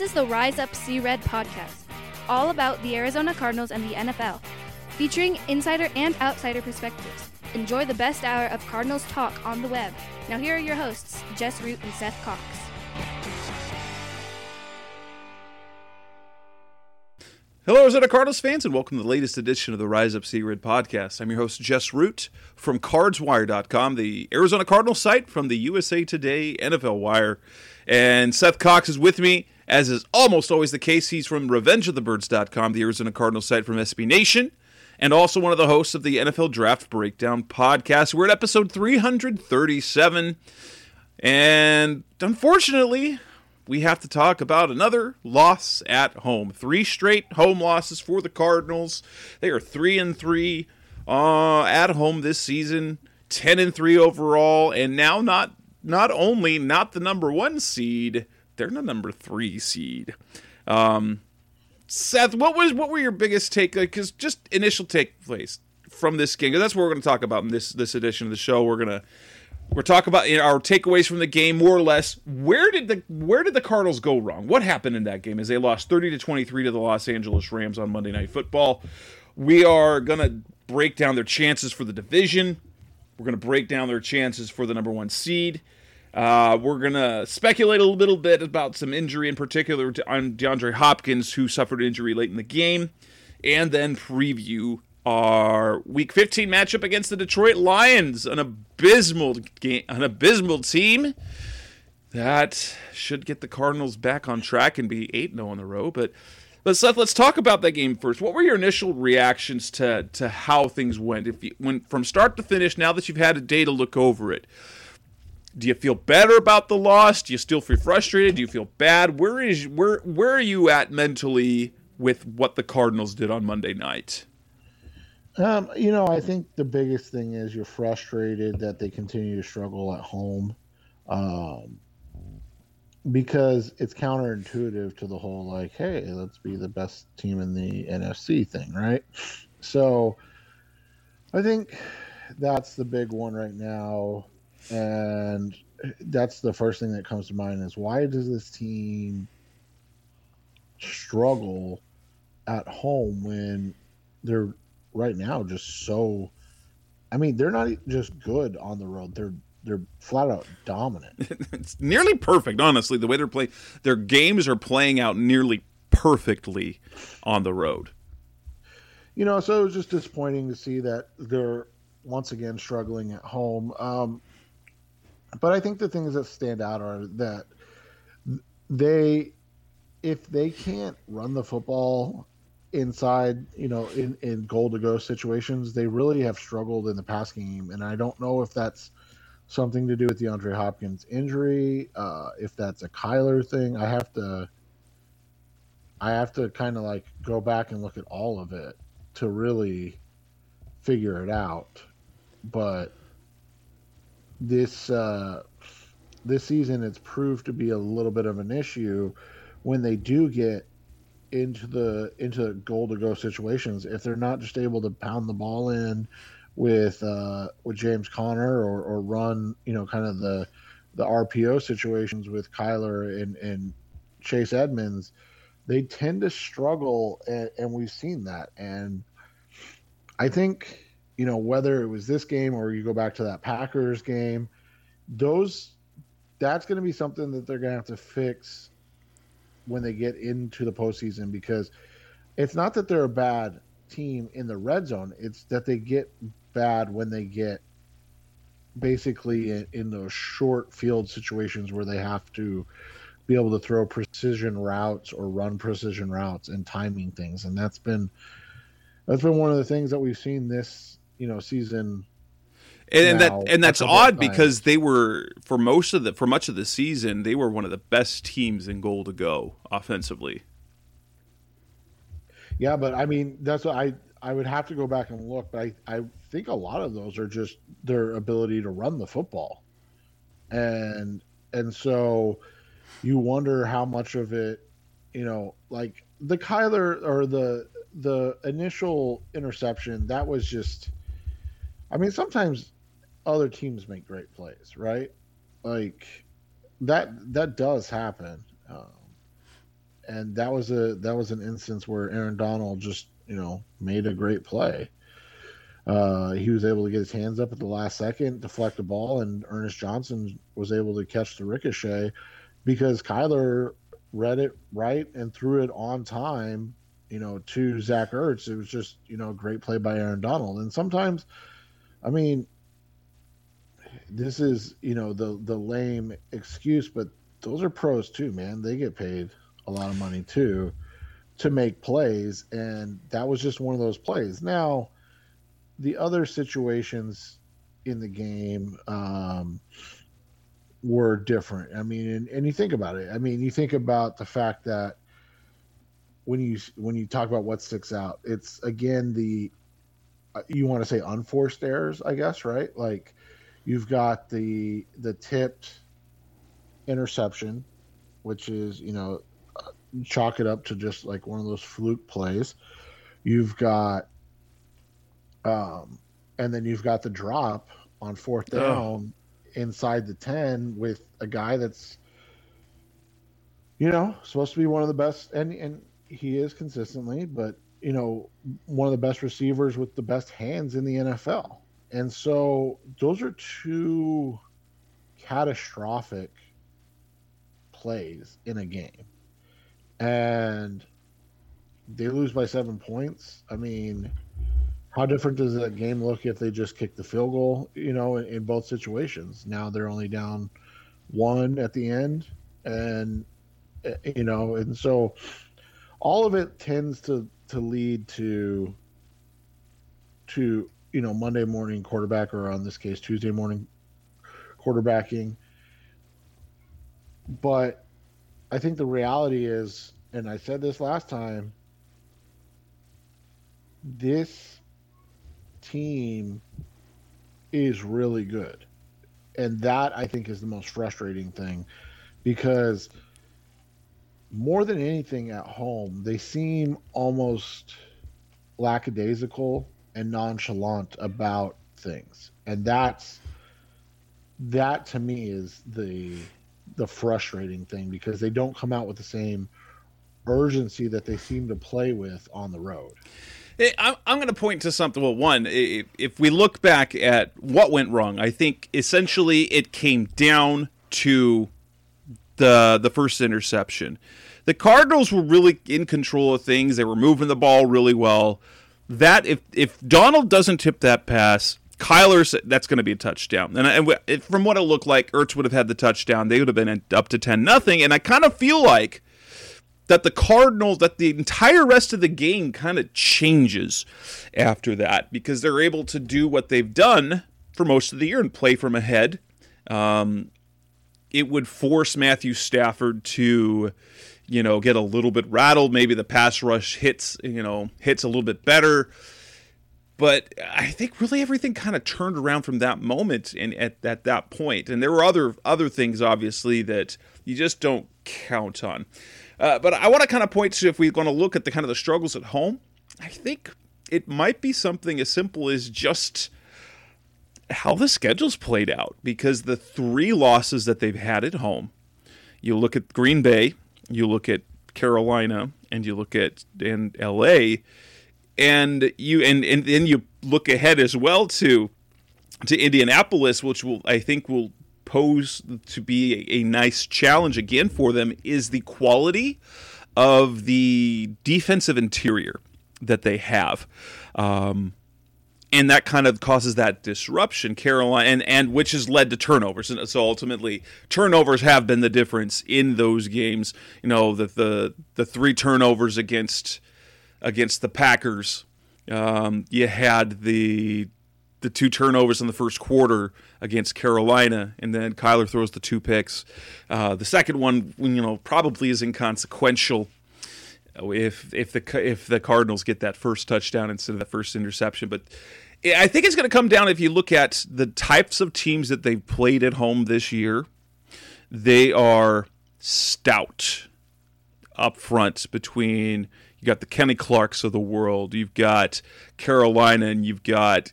is the Rise Up Sea Red podcast, all about the Arizona Cardinals and the NFL, featuring insider and outsider perspectives. Enjoy the best hour of Cardinals talk on the web. Now here are your hosts, Jess Root and Seth Cox. Hello, Arizona Cardinals fans, and welcome to the latest edition of the Rise Up Sea Red podcast. I'm your host, Jess Root, from CardsWire.com, the Arizona Cardinals site from the USA Today NFL Wire. And Seth Cox is with me, as is almost always the case. He's from RevengeOfTheBirds.com, the Arizona Cardinals site from SB Nation, and also one of the hosts of the NFL Draft Breakdown podcast. We're at episode 337, and unfortunately, we have to talk about another loss at home. 3 straight home losses for the Cardinals. They are 3-3 at home this season, 10-3 overall, and now not only not the number 1 seed, they're the number 3 seed. Seth, what were your biggest take? Because just initial takeaways from this game. That's what we're going to talk about in this edition of the show. We're talking about our takeaways from the game, more or less. Where did the Cardinals go wrong? What happened in that game as they lost 30-23 to the Los Angeles Rams on Monday Night Football? We are going to break down their chances for the division. We're going to break down their chances for the number 1 seed. We're going to speculate a little bit about some injury, in particular on DeAndre Hopkins, who suffered injury late in the game, and then preview our Week 15 matchup against the Detroit Lions, an abysmal team that should get the Cardinals back on track and be 8-0 on the road. But Seth, let's talk about that game first. What were your initial reactions to how things went? From start to finish, now that you've had a day to look over it, do you feel better about the loss? Do you still feel frustrated? Do you feel bad? Where are you at mentally with what the Cardinals did on Monday night? I think the biggest thing is you're frustrated that they continue to struggle at home, because it's counterintuitive to the whole, like, hey, let's be the best team in the NFC thing, right? So I think that's the big one right now, and that's the first thing that comes to mind is, why does this team struggle at home when they're right now just so, they're not just good on the road, they're flat out dominant. It's nearly perfect, honestly, the way they're playing. Their games are playing out nearly perfectly on the road. So it was just disappointing to see that they're once again struggling at home. But I think the things that stand out are that if they can't run the football inside, in goal to go situations, they really have struggled in the pass game. And I don't know if that's something to do with DeAndre Hopkins' injury, if that's a Kyler thing. I have to kind of like go back and look at all of it to really figure it out. But this season, it's proved to be a little bit of an issue when they do get into goal to go situations. If they're not just able to pound the ball in with James Conner or run, kind of the RPO situations with Kyler and Chase Edmonds, they tend to struggle, and we've seen that. And I think, whether it was this game or you go back to that Packers game, that's going to be something that they're going to have to fix when they get into the postseason, because it's not that they're a bad team in the red zone, it's that they get bad when they get basically in those short field situations where they have to be able to throw precision routes or run precision routes and timing things. And that's been one of the things that we've seen this season. And that's odd, because they were, for much of the season, they were one of the best teams in goal to go offensively. Yeah, but that's what I would have to go back and look, but I think a lot of those are just their ability to run the football. And so you wonder how much of it, like the Kyler or the initial interception, that was just, sometimes other teams make great plays, right? Like that does happen. and that was an instance where Aaron Donald just made a great play. He was able to get his hands up at the last second, deflect the ball, and Ernest Johnson was able to catch the ricochet because Kyler read it right and threw it on time, to Zach Ertz. It was just, a great play by Aaron Donald. And sometimes, I mean, this is, the lame excuse, but those are pros too, man. They get paid a lot of money too to make plays, and that was just one of those plays. Now, the other situations in the game were different. I mean, and you think about it. I mean, you think about the fact that when you talk about what sticks out, it's again you want to say unforced errors, I guess, right? Like you've got the tipped interception, which is chalk it up to just like one of those fluke plays. You've got and then you've got the drop on fourth down inside the 10 with a guy that's supposed to be one of the best, and he is consistently, but one of the best receivers with the best hands in the NFL. And so those are two catastrophic plays in a game, and they lose by 7 points. I mean, how different does that game look if they just kick the field goal, in both situations? Now they're only down 1 at the end, and and so all of it tends to lead to Monday morning quarterback, or in this case Tuesday morning quarterbacking. But I think the reality is, and I said this last time, this team is really good, and that I think is the most frustrating thing, because more than anything at home they seem almost lackadaisical and nonchalant about things, and that to me is the frustrating thing, because they don't come out with the same urgency that they seem to play with on the road. I'm going to point to something. Well, one, if we look back at what went wrong, I think essentially it came down to the first interception. The Cardinals were really in control of things. They were moving the ball really well. That if Donald doesn't tip that pass, that's going to be a touchdown. And from what it looked like, Ertz would have had the touchdown. They would have been up to 10-0. And I kind of feel like that the Cardinals, that the entire rest of the game kind of changes after that, because they're able to do what they've done for most of the year and play from ahead. It would force Matthew Stafford to, get a little bit rattled. Maybe the pass rush hits a little bit better. But I think really everything kind of turned around from that moment and at that point. And there were other things, obviously, that you just don't count on. But I want to kind of point to, if we're going to look at the kind of the struggles at home, I think it might be something as simple as just how the schedule's played out. Because the 3 losses that they've had at home, you look at Green Bay, you look at Carolina, and you look at LA, and then you look ahead as well to Indianapolis, which I think will pose to be a nice challenge again for them, is the quality of the defensive interior that they have. And that kind of causes that disruption, Carolina, and which has led to turnovers. And so ultimately, turnovers have been the difference in those games. The 3 turnovers against the Packers. You had the 2 turnovers in the first quarter against Carolina, and then Kyler throws the 2 picks. The second one, probably is inconsequential if the Cardinals get that first touchdown instead of that first interception. But I think it's going to come down, if you look at the types of teams that they've played at home this year, they are stout up front. Between, you got the Kenny Clarks of the world, you've got Carolina, and you've got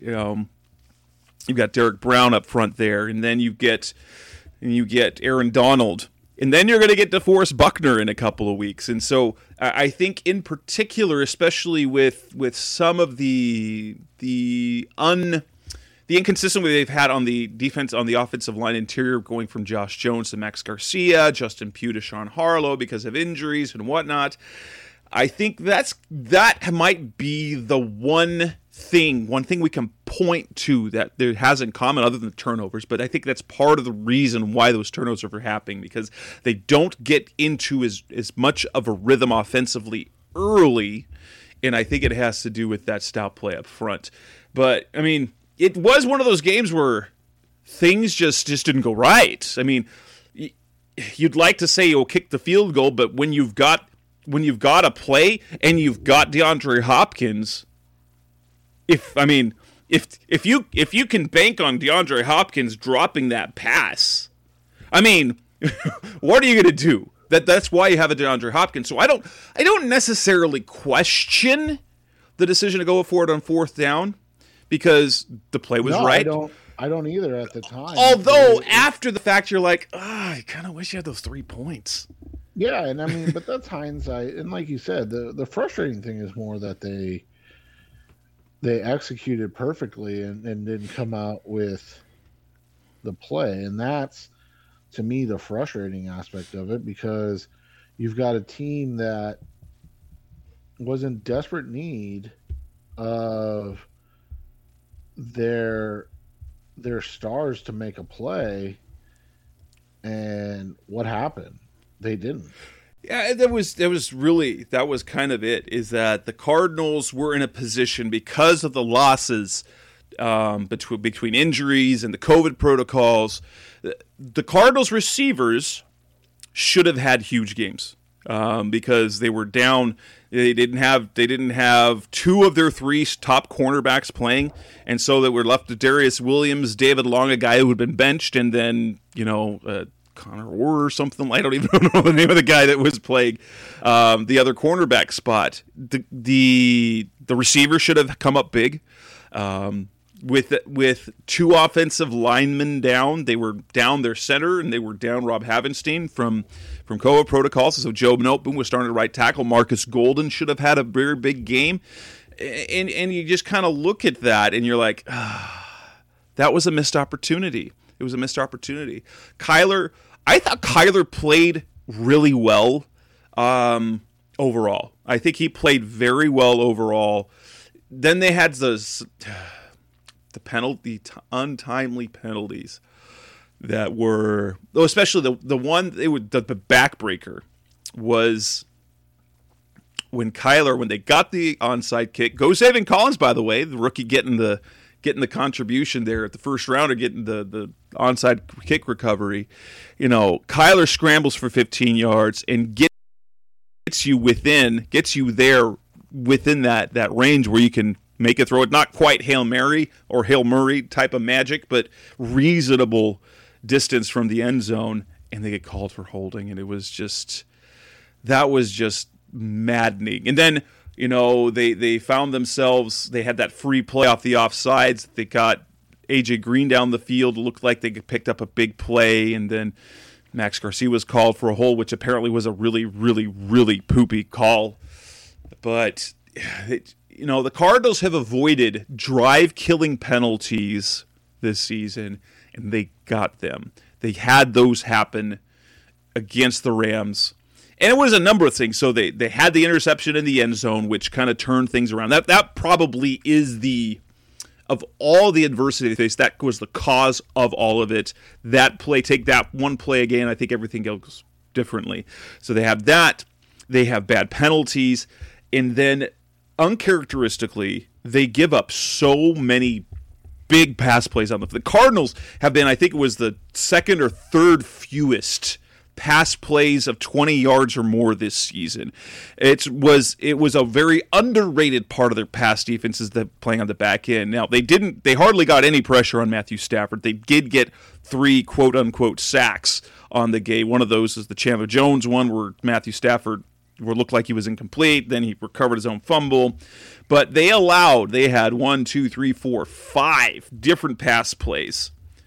Derek Brown up front there, and then you get Aaron Donald And then you're going to get DeForest Buckner in a couple of weeks. And so I think in particular, especially with some of the inconsistency they've had on the defense, on the offensive line interior, going from Josh Jones to Max Garcia, Justin Pugh to Sean Harlow because of injuries and whatnot. I think that might be the one thing we can point to that there has in common other than the turnovers, but I think that's part of the reason why those turnovers are happening, because they don't get into as much of a rhythm offensively early, and I think it has to do with that stout play up front. But, I mean, it was one of those games where things just didn't go right. I mean, you'd like to say you'll kick the field goal, but when you've got a play and you've got DeAndre Hopkins, if you can bank on DeAndre Hopkins dropping that pass, I mean, what are you going to do? That's why you have a DeAndre Hopkins. So I don't necessarily question the decision to go for it on fourth down because the play was right. I don't either at the time. Although after the fact, you're like, I kind of wish you had those 3 points. Yeah, and I mean, but that's hindsight. And like you said, the frustrating thing is more that they executed perfectly and didn't come out with the play. And that's, to me, the frustrating aspect of it, because you've got a team that was in desperate need of their stars to make a play. And what happened? They didn't. Yeah, that was kind of it, is that the Cardinals were in a position because of the losses between injuries and the COVID protocols. The Cardinals receivers should have had huge games because they were down. They didn't have 2 of their 3 top cornerbacks playing, and so they were left to Darius Williams, David Long, a guy who had been benched, and then Connor Orr or something. I don't even know the name of the guy that was playing the other cornerback spot. The receiver should have come up big. With 2 offensive linemen down, they were down their center and they were down Rob Havenstein from COVID protocols. So Joe Noteboom was starting to right tackle. Marcus Golden should have had a very big game, and you just kind of look at that and you're like, that was a missed opportunity. It was a missed opportunity. I thought Kyler played really well overall. I think he played very well overall. Then they had the untimely penalties that were, especially the one, the backbreaker was when they got the onside kick. Go Zaven Collins, by the way, the rookie getting the contribution there at the first round, or getting the onside kick recovery. Kyler scrambles for 15 yards and gets you there within that range where you can make a throw. It not quite Hail Mary or Hail Murray type of magic, but reasonable distance from the end zone, and they get called for holding, and that was just maddening. And then they found themselves, they had that free play off the offsides. They got AJ Green down the field. It looked like they picked up a big play, and then Max Garcia was called for a hold, which apparently was a really, really, really poopy call. But the Cardinals have avoided drive-killing penalties this season, and they got them. They had those happen against the Rams. And it was a number of things. So they had the interception in the end zone, which kind of turned things around. That probably is of all the adversity they faced, that was the cause of all of it. That play, take that one play again, I think everything goes differently. So they have that. They have bad penalties. And then, uncharacteristically, they give up so many big pass plays on the Cardinals have been, I think it was the second or third fewest pass plays of 20 yards or more this season. It was a very underrated part of their pass defenses that playing on the back end. Now they hardly got any pressure on Matthew Stafford. They did get 3 quote unquote sacks on the game. One of those is the Chandler Jones one where Matthew Stafford looked like he was incomplete. Then he recovered his own fumble. But they had 5 different pass plays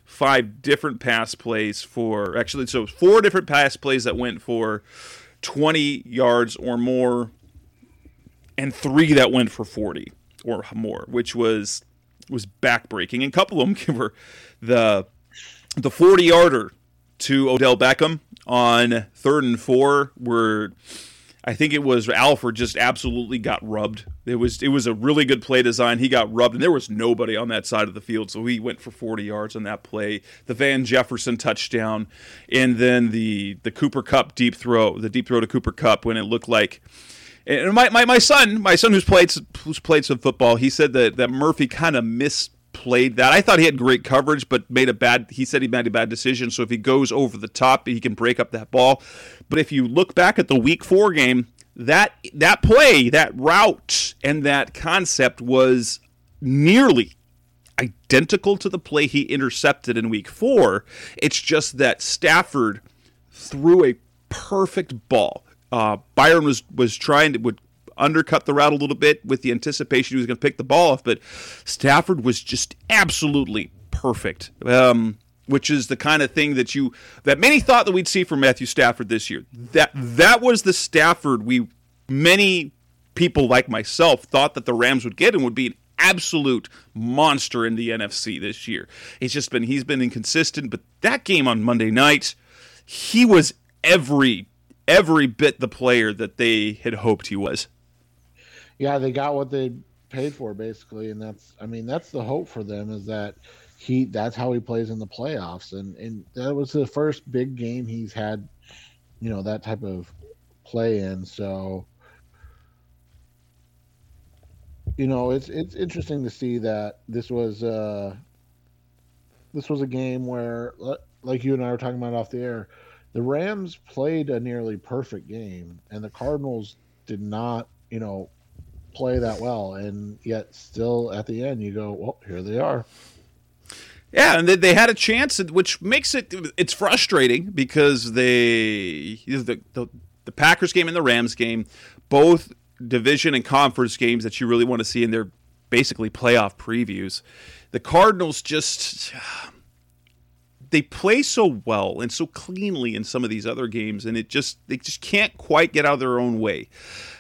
5 different pass plays for, actually, so 4 different pass plays that went for 20 yards or more, and 3 that went for 40 or more, which was backbreaking. And a couple of them were the 40-yarder to Odell Beckham on 3rd and 4, where I think it was Alford just absolutely got rubbed. It was a really good play design. He got rubbed, and there was nobody on that side of the field, so he went for 40 yards on that play. The Van Jefferson touchdown, and then the Cooper Kupp deep throw to Cooper Kupp when it looked like. And my son who's played some football, he said that Murphy kind of misplayed that. I thought he had great coverage, but he said he made a bad decision. So if he goes over the top, he can break up that ball. But if you look back at the Week 4 game, that play, that route, and that concept was nearly identical to the play he intercepted in Week 4. It's just that Stafford threw a perfect ball. Byron was trying to would undercut the route a little bit with the anticipation he was going to pick the ball off, but Stafford was just absolutely perfect, which is the kind of thing that many thought that we'd see from Matthew Stafford this year. That was the Stafford many people like myself thought that the Rams would get and would be an absolute monster in the NFC this year. He's been inconsistent, but that game on Monday night, he was every bit the player that they had hoped he was. Yeah, they got what they paid for, basically, and that's the hope for them, is that that's how he plays in the playoffs, and that was the first big game he's had, that type of play in. So, it's interesting to see that this was a game where, like you and I were talking about off the air, the Rams played a nearly perfect game, and the Cardinals did not, play that well. And yet still at the end you go, well, here they are. Yeah, and they had a chance, which makes it's frustrating because the Packers game and the Rams game, both division and conference games that you really want to see in their basically playoff previews. The Cardinals they play so well and so cleanly in some of these other games, and they just can't quite get out of their own way.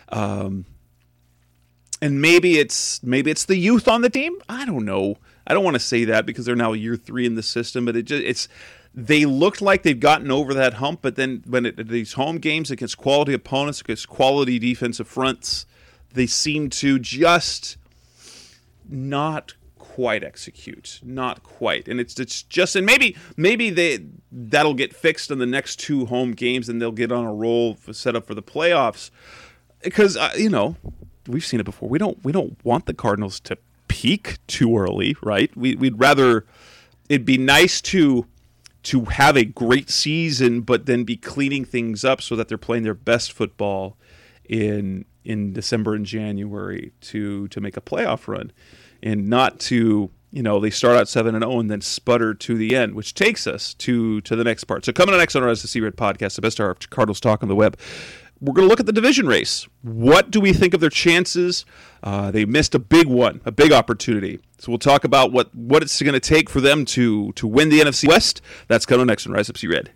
And maybe it's the youth on the team. I don't know. I don't want to say that because they're now year 3 in the system, but they looked like they've gotten over that hump. But then when these home games against quality opponents, against quality defensive fronts, they seem to just not quite execute, not quite. And it's just, and maybe that'll get fixed in the next 2 home games, and they'll get on a roll set up for the playoffs. Because we've seen it before. We don't want the Cardinals to peak too early, right? We'd rather, it'd be nice to have a great season, but then be cleaning things up so that they're playing their best football in December and January to make a playoff run. And not to, they start out 7-0 and then sputter to the end, which takes us to the next part. So coming up next on our SC Red Podcast, the best hour of Cardinals talk on the web, we're going to look at the division race. What do we think of their chances? They missed a big one, a big opportunity. So we'll talk about what it's going to take for them to win the NFC West. That's coming next on Rise Up C Red.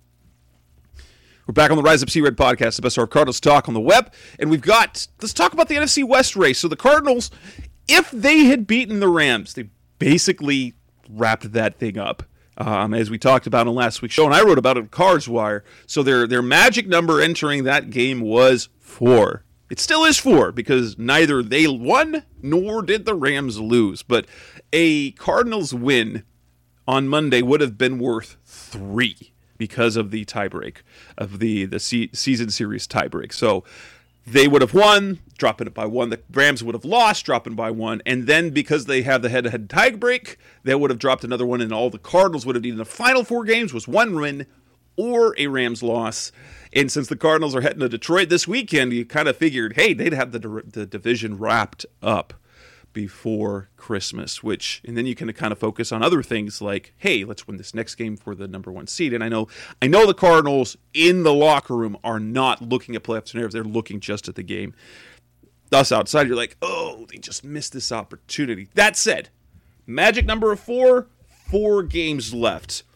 We're back on the Rise Up C Red Podcast, the best hour of Cardinals talk on the web. And let's talk about the NFC West race. So the Cardinals, if they had beaten the Rams, they basically wrapped that thing up, as we talked about on last week's show, and I wrote about it in Cards Wire. So their magic number entering that game was 4. It still is 4 because neither they won nor did the Rams lose. But a Cardinals win on Monday would have been worth 3 because of the tiebreak, of the season series tiebreak. So they would have won, dropping it by 1. The Rams would have lost, dropping by 1. And then because they have the head-to-head tiebreak, they would have dropped another one, and all the Cardinals would have needed in the final 4 games was 1 win or a Rams loss. And since the Cardinals are heading to Detroit this weekend, you kind of figured, hey, they'd have the division wrapped up before Christmas, and then you can kind of focus on other things like, hey, let's win this next game for the number 1 seed. And I know the Cardinals in the locker room are not looking at playoff scenarios. They're looking just at the game. Us outside, you're like, oh, they just missed this opportunity. That said, magic number of 4 4 games left.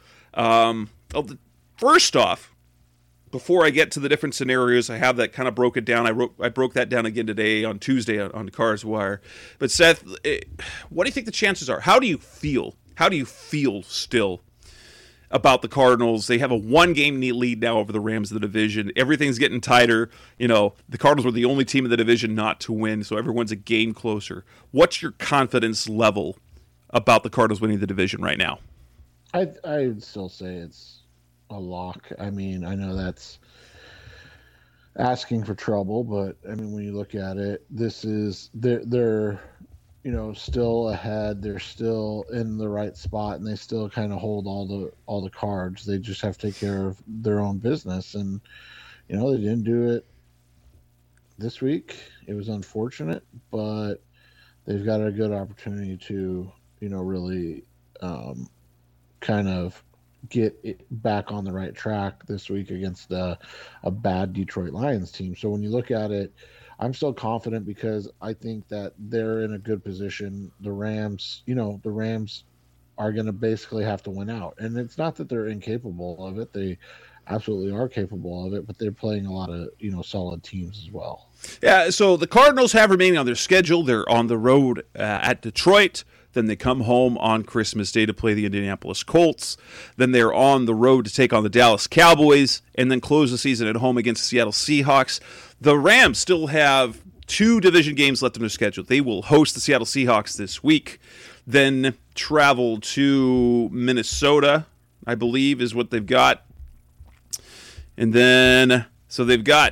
First off, before I get to the different scenarios, I have that kind of broken down. I broke that down again today on Tuesday on the Cars Wire. But Seth, what do you think the chances are? How do you feel? How do you feel still about the Cardinals? They have a 1-game lead now over the Rams of the division. Everything's getting tighter. You know, the Cardinals were the only team in the division not to win, so everyone's a game closer. What's your confidence level about the Cardinals winning the division right now? I'd still say it's a lock. I mean, I know that's asking for trouble, but I mean, when you look at it, this is they're still ahead. They're still in the right spot, and they still kind of hold all the cards. They just have to take care of their own business, and they didn't do it this week. It was unfortunate, but they've got a good opportunity to really kind of get it back on the right track this week against a bad Detroit Lions team. So when you look at it, I'm still confident because I think that they're in a good position. The Rams are going to basically have to win out. And it's not that they're incapable of it. They absolutely are capable of it, but they're playing a lot of, solid teams as well. Yeah, so the Cardinals have remaining on their schedule. They're on the road at Detroit. Then they come home on Christmas Day to play the Indianapolis Colts. Then they're on the road to take on the Dallas Cowboys and then close the season at home against the Seattle Seahawks. The Rams still have 2 division games left in their schedule. They will host the Seattle Seahawks this week, then travel to Minnesota, I believe is what they've got. And then, so they've got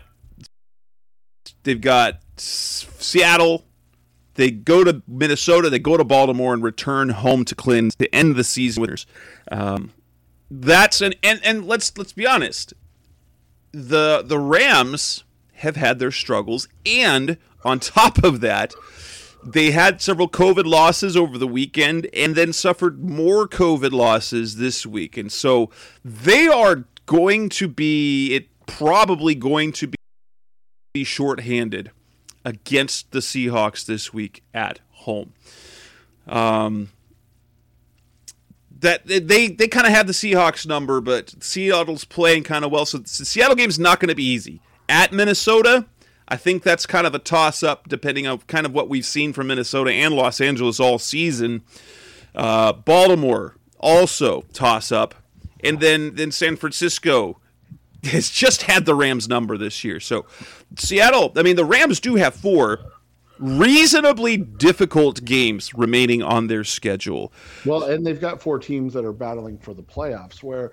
Seattle. They go to Minnesota, they go to Baltimore, and return home to Cleveland to end the season winners. And let's be honest, the Rams have had their struggles, and on top of that, they had several COVID losses over the weekend, and then suffered more COVID losses this week, and so they are probably going to be shorthanded against the Seahawks this week at home. That they kind of have the Seahawks number, but Seattle's playing kind of well, so the Seattle game's not going to be easy. At Minnesota, I think that's kind of a toss-up, depending on kind of what we've seen from Minnesota and Los Angeles all season. Baltimore, also toss-up. And then San Francisco has just had the Rams number this year. So Seattle, I mean, the Rams do have 4 reasonably difficult games remaining on their schedule. Well, and they've got 4 teams that are battling for the playoffs where,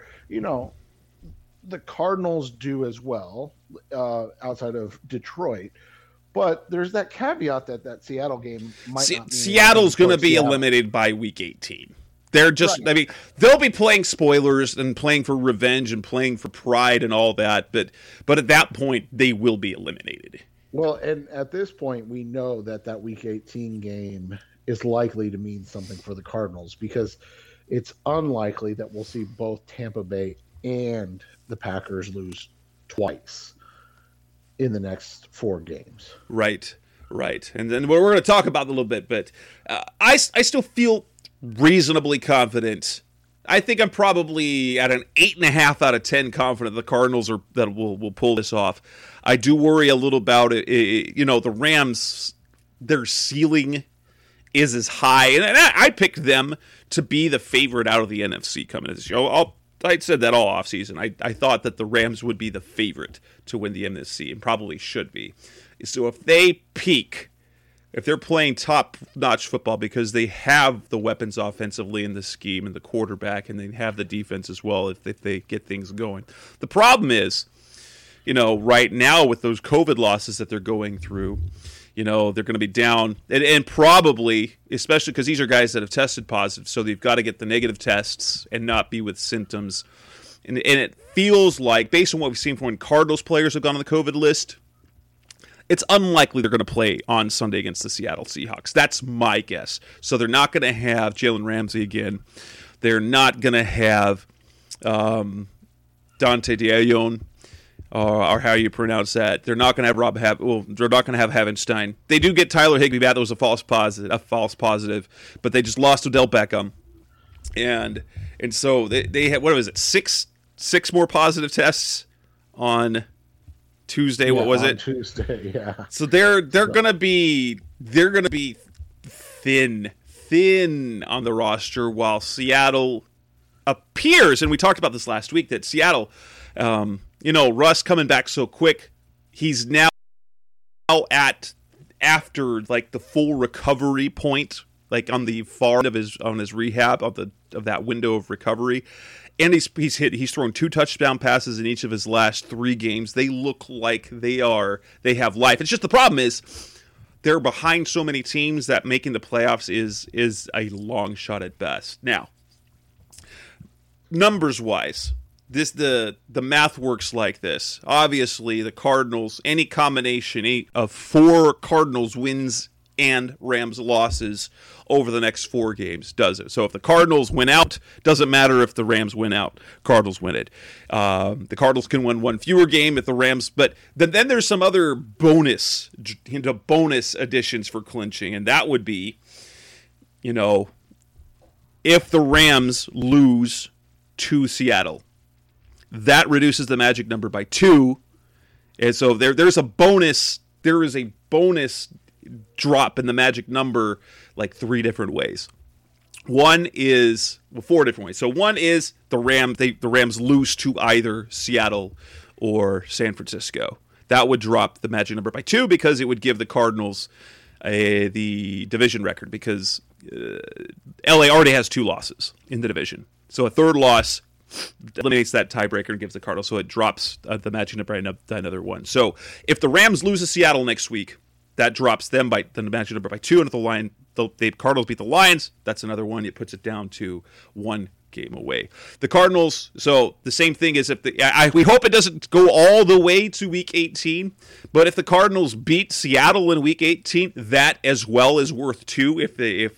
the Cardinals do as well outside of Detroit. But there's that caveat that Seattle game might not be. Seattle's going to be eliminated by week 18. They're just, right. I mean, they'll be playing spoilers and playing for revenge and playing for pride and all that, but at that point, they will be eliminated. Well, and at this point, we know that Week 18 game is likely to mean something for the Cardinals because it's unlikely that we'll see both Tampa Bay and the Packers lose twice in the next 4 games. Right. And then we're going to talk about it a little bit, but I still feel reasonably confident. I think I'm probably at an 8.5 out of 10 confident the Cardinals will pull this off. I do worry a little about it. The Rams, their ceiling is as high, and I picked them to be the favorite out of the NFC coming into this year. I said that all offseason. I thought that the Rams would be the favorite to win the NFC, and probably should be. So if they peak, if they're playing top-notch football because they have the weapons offensively in the scheme and the quarterback, and they have the defense as well if they get things going. The problem is, right now with those COVID losses that they're going through, they're going to be down. And probably, especially because these are guys that have tested positive, so they've got to get the negative tests and not be with symptoms. And it feels like, based on what we've seen from when Cardinals players have gone on the COVID list, it's unlikely they're going to play on Sunday against the Seattle Seahawks. That's my guess. So they're not going to have Jalen Ramsey again. They're not going to have Dante DeAyon, or how you pronounce that. They're not going to have they're not going to have Havenstein. They do get Tyler Higbee back. That was a false positive, but they just lost Odell Beckham. and so they had, what was it, six more positive tests on Tuesday. What was it? Tuesday, yeah. So they're gonna be thin on the roster, while Seattle appears, and we talked about this last week, that Seattle, Russ coming back so quick, he's now after like the full recovery point, like on the far end of his rehab of that window of recovery, and he's thrown 2 touchdown passes in each of his last 3 games. They look like they have life. It's just the problem is they're behind so many teams that making the playoffs is a long shot at best. Now, numbers wise, the math works like this. Obviously, the Cardinals, any combination of 4 Cardinals wins and Rams losses over the next 4 games does it. So if the Cardinals win out, doesn't matter if the Rams win out. Cardinals win it. The Cardinals can win 1 fewer game if the Rams, but then there's some other bonus additions for clinching, and that would be, if the Rams lose to Seattle, that reduces the magic number by 2, and so there's a bonus. There is a bonus drop in the magic number like 3 different ways. 4 different ways. So one is the Rams lose to either Seattle or San Francisco. That would drop the magic number by 2 because it would give the Cardinals the division record, because LA already has 2 losses in the division. So a third loss eliminates that tiebreaker and gives the Cardinals, so it drops the magic number by another 1. So if the Rams lose to Seattle next week, that drops them by the magic number by 2, and if the Cardinals beat the Lions, that's another 1. It puts it down to 1 game away. The Cardinals, so the same thing is we hope it doesn't go all the way to Week 18, but if the Cardinals beat Seattle in Week 18, that as well is worth 2 if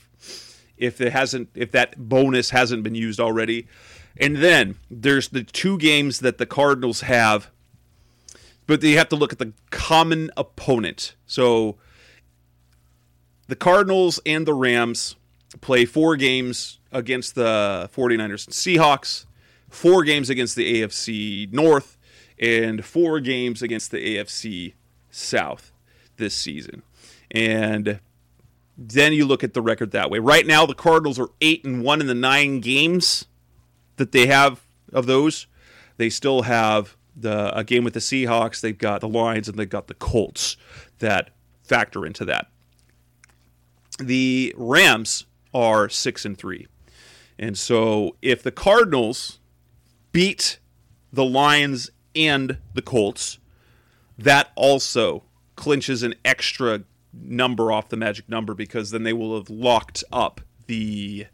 that bonus hasn't been used already. And then there's the 2 games that the Cardinals have, but you have to look at the common opponent. So the Cardinals and the Rams play 4 games against the 49ers and Seahawks, 4 games against the AFC North, and 4 games against the AFC South this season. And then you look at the record that way. Right now, the Cardinals are 8-1 in the 9 games that they have of those. They still have a game with the Seahawks, they've got the Lions, and they've got the Colts that factor into that. The Rams are 6-3. And so if the Cardinals beat the Lions and the Colts, that also clinches an extra number off the magic number, because then they will have locked up the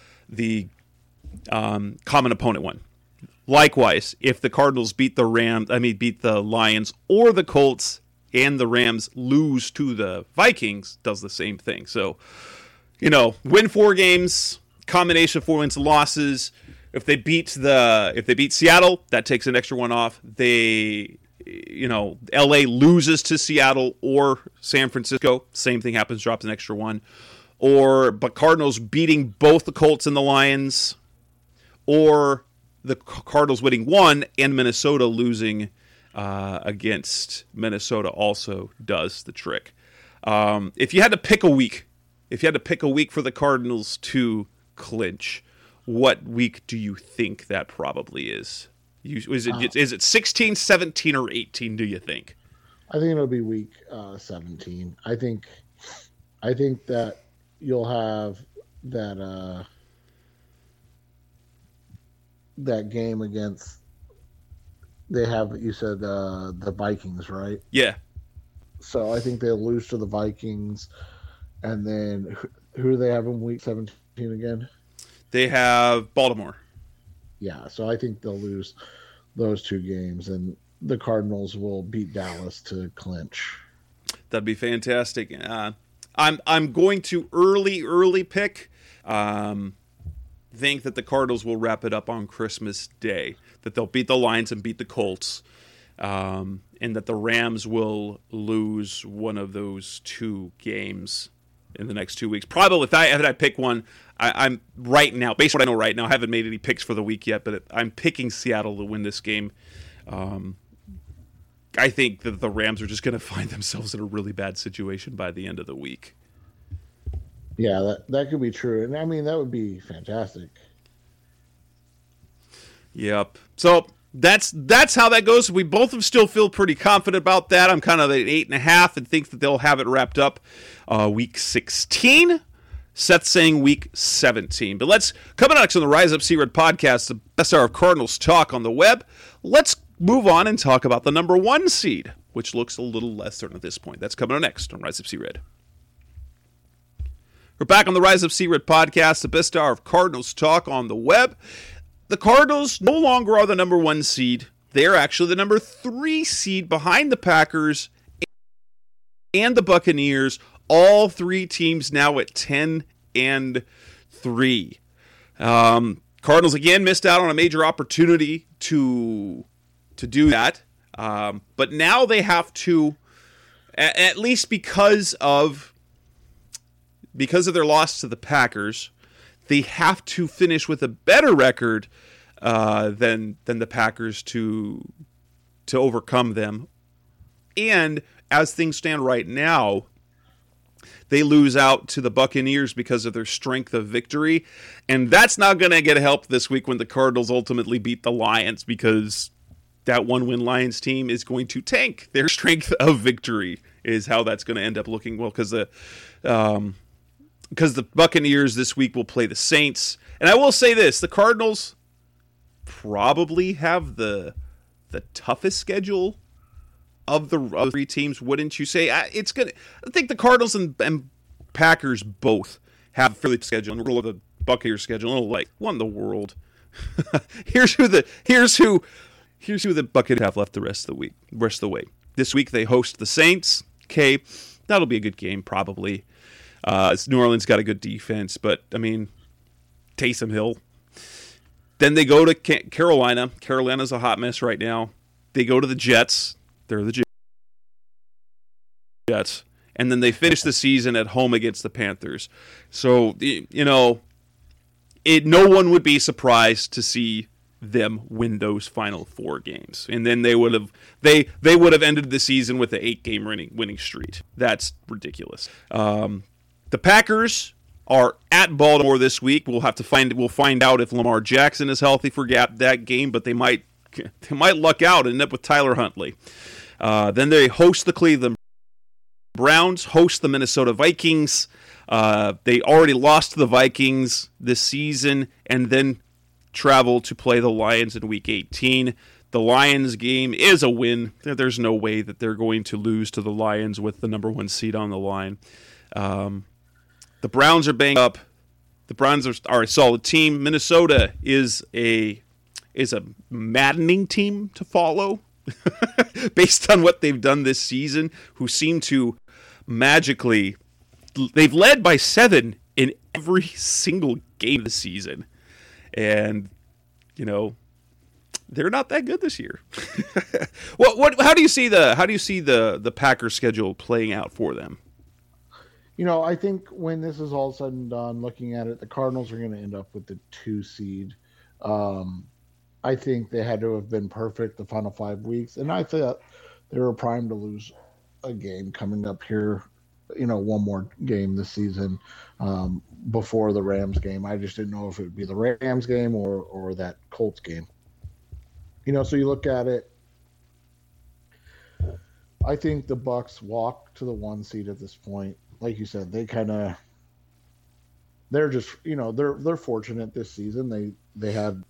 common opponent one. Likewise, if the Cardinals beat the Lions or the Colts, and the Rams lose to the Vikings, does the same thing. So, win 4 games, combination of 4 wins and losses. If they beat Seattle, that takes an extra 1 off. LA loses to Seattle or San Francisco, same thing happens, drops an extra 1. But Cardinals beating both the Colts and the Lions, or the Cardinals winning 1 and Minnesota losing against Minnesota also does the trick. If you had to pick a week for the Cardinals to clinch, what week do you think that probably is? Is it 16, 17, or 18, do you think? I think it'll be week 17. I think that you'll have that game against, they have, you said, the Vikings, right? Yeah. So I think they'll lose to the Vikings, and then who do they have in week 17 again? They have Baltimore. Yeah, so I think they'll lose those 2 games, and the Cardinals will beat Dallas to clinch. That'd be fantastic. I'm going to early pick. Think that the Cardinals will wrap it up on Christmas Day. That they'll beat the Lions and beat the Colts, and that the Rams will lose one of those 2 games in the next 2 weeks. Probably, if I pick one, I'm right now, based on what I know right now, I haven't made any picks for the week yet, but I'm picking Seattle to win this game. I think that the Rams are just going to find themselves in a really bad situation by the end of the week. Yeah, that could be true. And I mean, that would be fantastic. Yep. So that's how that goes. We both still feel pretty confident about that. I'm kind of at 8.5 and think that they'll have it wrapped up week 16. Seth's saying week 17. But let's, coming next on the Rise Up Sea Red podcast, the best hour of Cardinals talk on the web, let's move on and talk about the number 1 seed, which looks a little less certain at this point. That's coming on next on Rise Up Sea Red. We're back on the Rise Up Sea Red podcast, the best hour of Cardinals talk on the web. The Cardinals no longer are the number 1 seed. They're actually the number 3 seed behind the Packers and the Buccaneers. All 3 teams now at 10-3. Cardinals again missed out on a major opportunity to do that. But now they have to, at least because of their loss to the Packers, they have to finish with a better record than the Packers to overcome them. And as things stand right now, they lose out to the Buccaneers because of their strength of victory. And that's not going to get help this week when the Cardinals ultimately beat the Lions, because that 1-win Lions team is going to tank their strength of victory, is how that's going to end up looking. Well, because the Buccaneers this week will play the Saints. And I will say this, the Cardinals probably have the toughest schedule of the 3 teams, wouldn't you say? I think the Cardinals and Packers both have a fairly schedule, and we'll look at the Buccaneers schedule, and like, what in the world? Here's who the Buccaneers have left the rest of the way. This week they host the Saints. Okay, that'll be a good game probably. New Orleans got a good defense, but I mean, Taysom Hill. Then they go to Carolina. Carolina's a hot mess right now. They go to the Jets. They're the Jets. And then they finish the season at home against the Panthers. So, no one would be surprised to see them win those final 4 games. And then they would have ended the season with an 8-game winning streak. That's ridiculous. The Packers are at Baltimore this week. We'll find out if Lamar Jackson is healthy for that game, but they might luck out and end up with Tyler Huntley. Then they host the Cleveland Browns, host the Minnesota Vikings. They already lost to the Vikings this season, and then travel to play the Lions in Week 18. The Lions game is a win. There's no way that they're going to lose to the Lions with the number 1 seed on the line. The Browns are banged up. The Browns are a solid team. Minnesota is a maddening team to follow based on what they've done this season, who seem to magically... They've led by 7 in every single game this season. And, they're not that good this year. How do you see the Packers schedule playing out for them? I think when this is all said and done, looking at it, the Cardinals are going to end up with the 2 seed. I think they had to have been perfect the final 5 weeks, and I thought they were primed to lose a game coming up here. One more game this season before the Rams game. I just didn't know if it would be the Rams game or that Colts game. So you look at it. I think the Bucs walk to the 1 seed at this point. Like you said, they're just they're fortunate this season. They had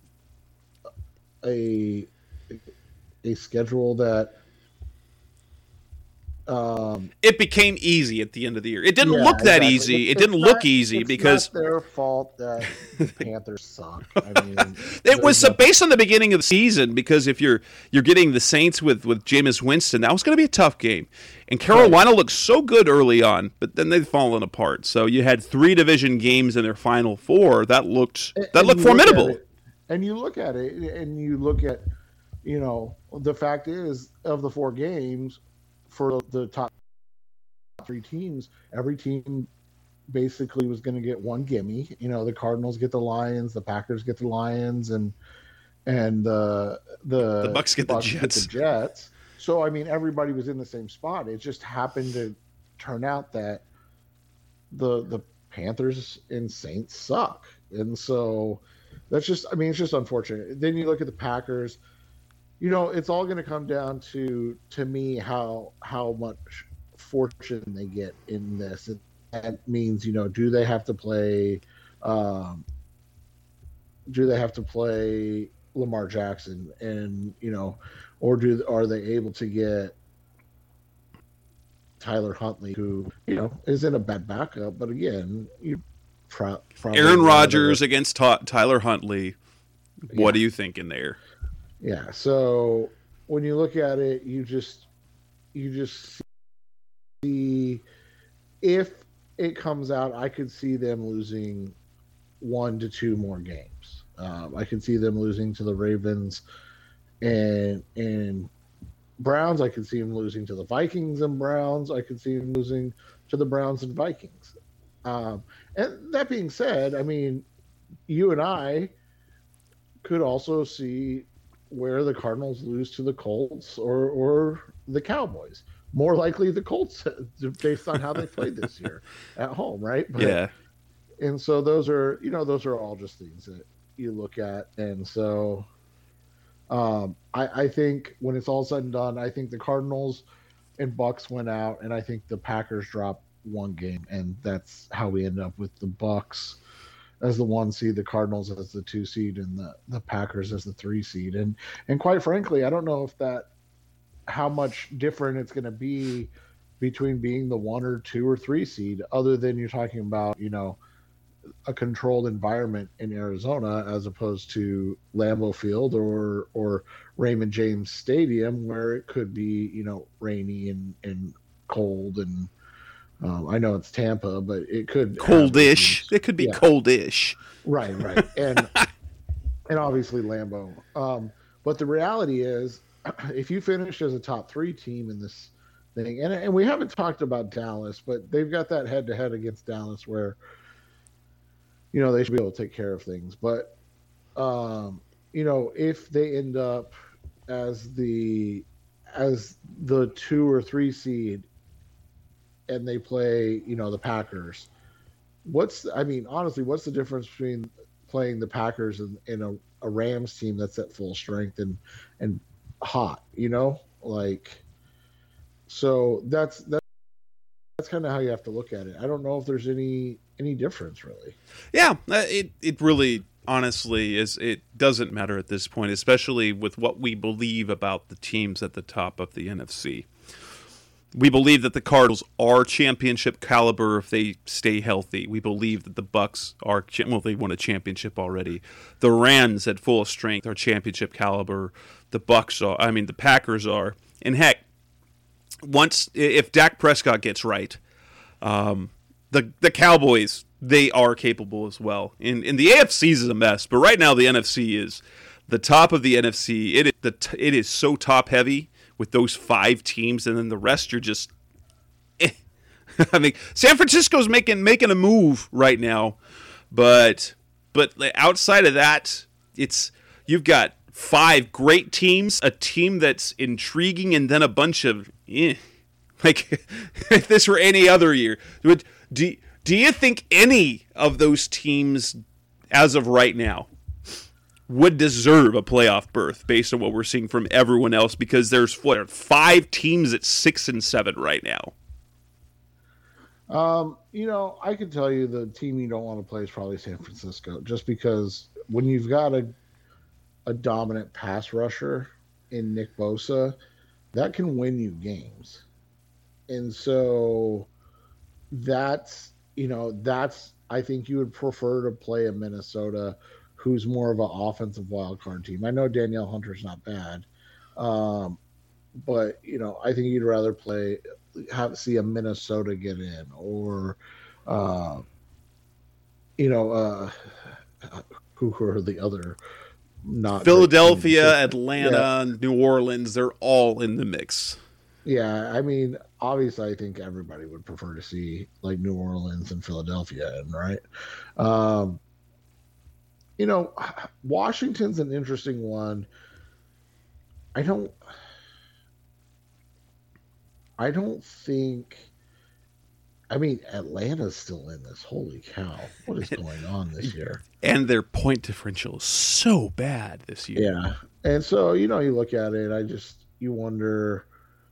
a schedule that it became easy at the end of the year. It didn't look that easy. It didn't look easy because it's not their fault that the Panthers suck. I mean, it was based on the beginning of the season, because if you're getting the Saints with Jameis Winston, that was going to be a tough game. And Carolina looked so good early on, but then they've fallen apart. So you had 3 division games in their final 4. That looked formidable. And you look at it, and you look at, the fact is, of the 4 games for the top 3 teams, every team basically was going to get one gimme. The Cardinals get the Lions, the Packers get the Lions, and the Bucks get the Jets. So I mean, everybody was in the same spot. It just happened to turn out that the Panthers and Saints suck, and so that's just, I mean, it's just unfortunate. Then you look at the Packers. It's all going to come down to me how much fortune they get in this. That means, do they have to play Lamar Jackson, and or are they able to get Tyler Huntley, who isn't a bad backup, but again, probably Aaron Rodgers against Tyler Huntley. What are you thinking there? Yeah. So when you look at it, you just see, if it comes out, I could see them losing 1 to 2 more games. I could see them losing to the Ravens and Browns. I could see them losing to the Vikings and Browns. I could see them losing to the Browns and Vikings. And that being said, I mean, you and I could also see where the Cardinals lose to the Colts or the Cowboys. More likely the Colts, based on how they played this year at home, right? But, yeah. And so those are all just things that you look at. And so I think when it's all said and done, I think the Cardinals and Bucks went out, and I think the Packers dropped 1 game, and that's how we end up with the Bucks as the 1 seed, the Cardinals as the 2 seed, and the Packers as the 3 seed. And quite frankly, I don't know how much different it's going to be between being the 1 or 2 or 3 seed, other than you're talking about, a controlled environment in Arizona as opposed to Lambeau Field or Raymond James Stadium, where it could be, rainy and cold. And I know it's Tampa, but it could coldish. It could be coldish. Right. And obviously Lambeau. But the reality is, if you finish as a top 3 team in this thing, and we haven't talked about Dallas, but they've got that head-to-head against Dallas where, they should be able to take care of things. But, if they end up as the 2 or 3 seed and they play, the Packers, honestly, what's the difference between playing the Packers and a Rams team that's at full strength and hot, so that's kind of how you have to look at it. I don't know if there's any difference, really. Yeah, it really honestly is. It doesn't matter at this point, especially with what we believe about the teams at the top of the NFC. We believe that the Cardinals are championship caliber if they stay healthy. We believe that the Bucks are, they won a championship already. The Rams at full strength are championship caliber. The Packers are. And heck, if Dak Prescott gets right, the Cowboys, they are capable as well. And the AFC is a mess, but right now the NFC is the top of the NFC. It is so top heavy with those 5 teams, and then the rest you're just. I mean, San Francisco's making a move right now, but outside of that, you've got 5 great teams, a team that's intriguing, and then a bunch of like if this were any other year. Do you think any of those teams, as of right now, would deserve a playoff berth based on what we're seeing from everyone else? Because there's 5 teams at 6 and 7 right now. I can tell you the team you don't want to play is probably San Francisco, just because when you've got a dominant pass rusher in Nick Bosa, that can win you games. And so that's I think you would prefer to play a Minnesota who's more of an offensive wild card team. I know Danielle Hunter's not bad, but I think you'd rather see a Minnesota get in, or who are the other? Not Philadelphia, Atlanta, New Orleans, they're all in the mix. Yeah, I mean, obviously, I think everybody would prefer to see like New Orleans and Philadelphia in, right? Um, Washington's an interesting one. I don't, I don't think. I mean, Atlanta's still in this. Holy cow! What is going on this year? And their point differential is so bad this year. Yeah, and so you look at it. You wonder.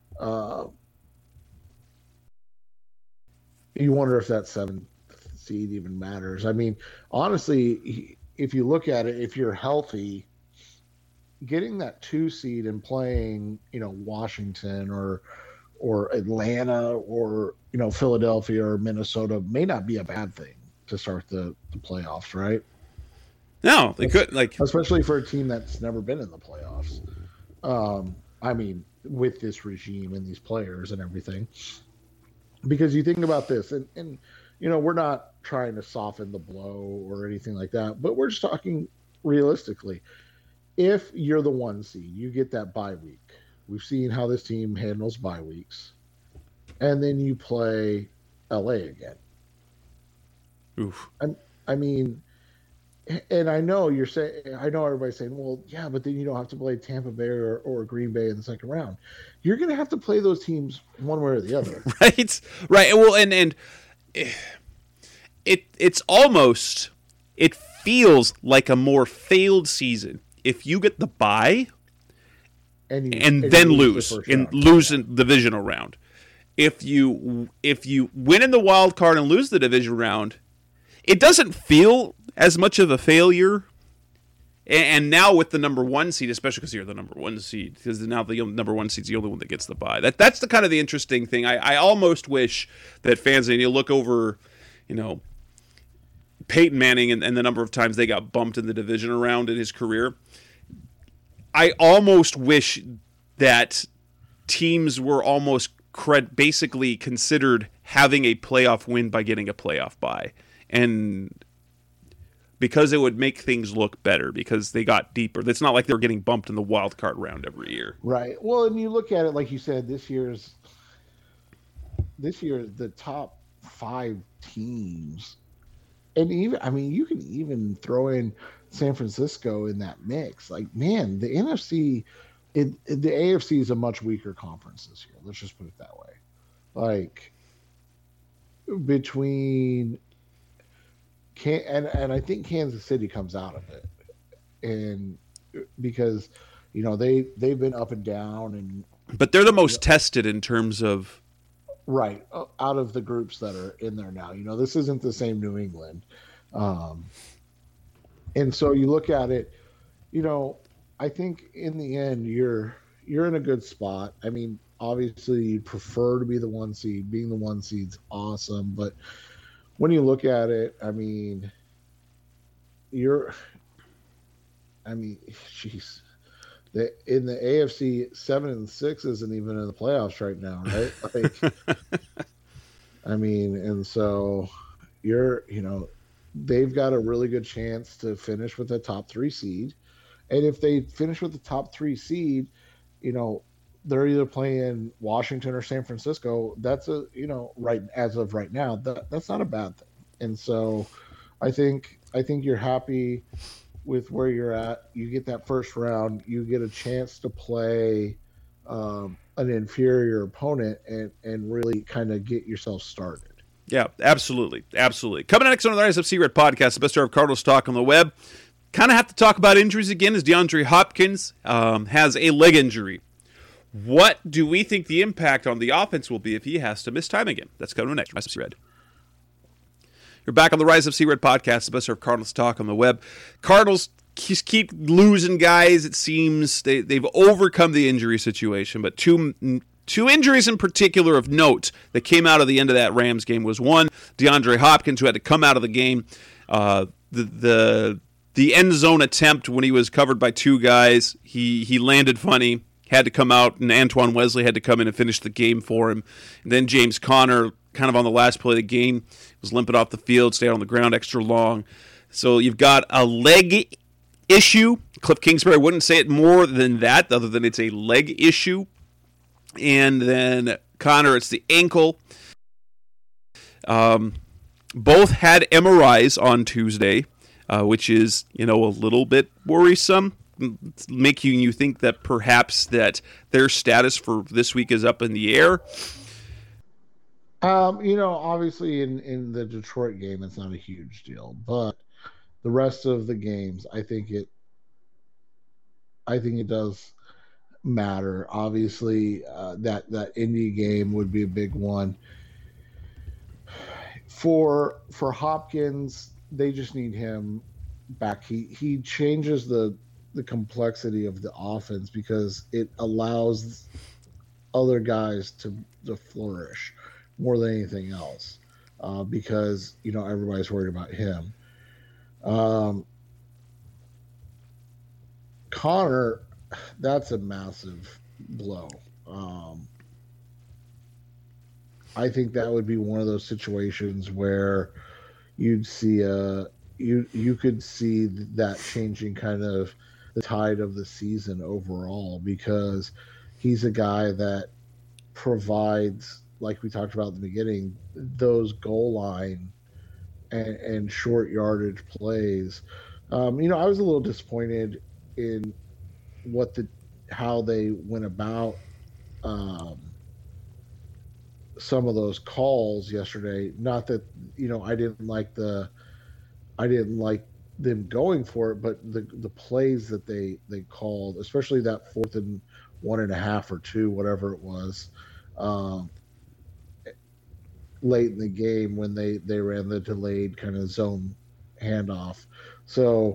You wonder if that 7th seed even matters. I mean, honestly, if you look at it, if you're healthy, getting that 2 seed and playing, Washington or Atlanta or Philadelphia or Minnesota may not be a bad thing to start the playoffs, right? No, they could, especially for a team that's never been in the playoffs. I mean, with this regime and these players and everything. Because you think about this, and we're not trying to soften the blow or anything like that, but we're just talking realistically. If you're the 1 seed, you get that bye week. We've seen how this team handles bye weeks. And then you play LA again. Oof. I mean, and I know everybody's saying, well, yeah, but then you don't have to play Tampa Bay or Green Bay in the second round. You're going to have to play those teams one way or the other. Right. Well, and it's almost, it feels like a more failed season if you get the bye and then lose in the divisional round. If you win in the wild card and lose the division round, it doesn't feel as much of a failure. And now with the number 1 seed, especially because you're the number 1 seed, because now the number 1 seed's the only one that gets the bye. That's the kind of the interesting thing. I almost wish that fans, and you look over, Peyton Manning and the number of times they got bumped in the division round in his career. I almost wish that teams were almost basically considered having a playoff win by getting a playoff bye. And because it would make things look better because they got deeper. It's not like they were getting bumped in the wild card round every year. Right. Well, and you look at it, like you said, this year's the top 5 teams. And even, I mean, you can even throw in San Francisco in that mix. Like, man, the NFC, the AFC is a much weaker conference this year. Let's just put it that way. Like, between and I think Kansas City comes out of it, and because they've been up and down, but they're the most tested in terms of right out of the groups that are in there now. This isn't the same New England, and so you look at it. I think in the end you're in a good spot. I mean, obviously you prefer to be the 1 seed. Being the 1 seed's awesome, but when you look at it, I mean, jeez. In the AFC, 7 and 6 isn't even in the playoffs right now, right? I mean, and so they've got a really good chance to finish with the top 3 seed. And if they finish with the top 3 seed, they're either playing Washington or San Francisco. That's right as of right now, that's not a bad thing. And so I think you're happy with where you're at. You get that first round, you get a chance to play an inferior opponent and really kind of get yourself started. Yeah, absolutely. Absolutely. Coming next on the Rise of Sea Red podcast, the best hour of Cardinals talk on the web. Kind of have to talk about injuries again as DeAndre Hopkins has a leg injury. What do we think the impact on the offense will be if he has to miss time again? That's coming next. Rise of Sea Red. You're back on the Rise of Sea Red podcast, the best of Cardinals talk on the web. Cardinals just keep losing guys. It seems they've overcome the injury situation, but two injuries in particular of note that came out of the end of that Rams game was one, DeAndre Hopkins, who had to come out of the game. The end zone attempt when he was covered by 2 guys, he landed funny. Had to come out, and Antoine Wesley had to come in and finish the game for him. And then James Conner, kind of on the last play of the game, was limping off the field, stayed on the ground extra long. So you've got a leg issue. Cliff Kingsbury wouldn't say it more than that, other than it's a leg issue. And then Connor, it's the ankle. Both had MRIs on Tuesday, which is, a little bit worrisome, making you think that perhaps that their status for this week is up in the air. Obviously in the Detroit game, it's not a huge deal, but the rest of the games, I think it does matter. Obviously, that Indy game would be a big one. For Hopkins, they just need him back. He changes the complexity of the offense because it allows other guys to flourish more than anything else, because everybody's worried about him. Connor, that's a massive blow. I think that would be one of those situations where you'd see you could see that changing kind of the tide of the season overall, because he's a guy that provides, like we talked about at the beginning, those goal line and short yardage plays. I was a little disappointed in how they went about some of those calls yesterday. Not that I didn't like them going for it, but the plays that they called, especially that 4th and 1.5 or 2, whatever it was, late in the game when they ran the delayed kind of zone handoff. So,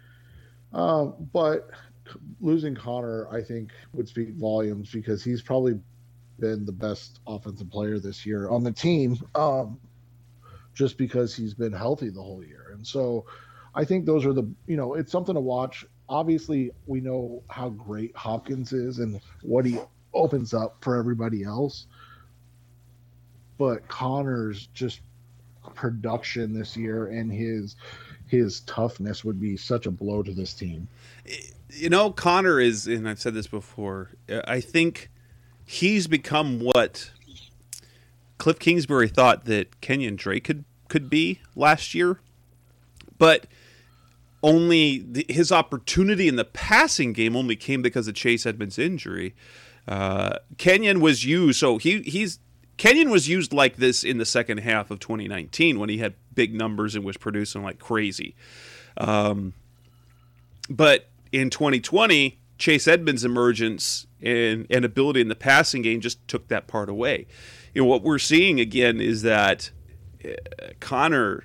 but losing Connor, I think, would speak volumes, because he's probably been the best offensive player this year on the team, just because he's been healthy the whole year. And so I think those are it's something to watch. Obviously, we know how great Hopkins is and what he opens up for everybody else. But Connor's just production this year and his toughness would be such a blow to this team. Connor is, and I've said this before, I think he's become what Cliff Kingsbury thought that Kenyon Drake could be last year, but only his opportunity in the passing game only came because of Chase Edmonds' injury. Kenyon was used, so Kenyon was used like this in the second half of 2019 when he had big numbers and was producing like crazy. But in 2020, Chase Edmonds' emergence and ability in the passing game just took that part away. What we're seeing again is that Connor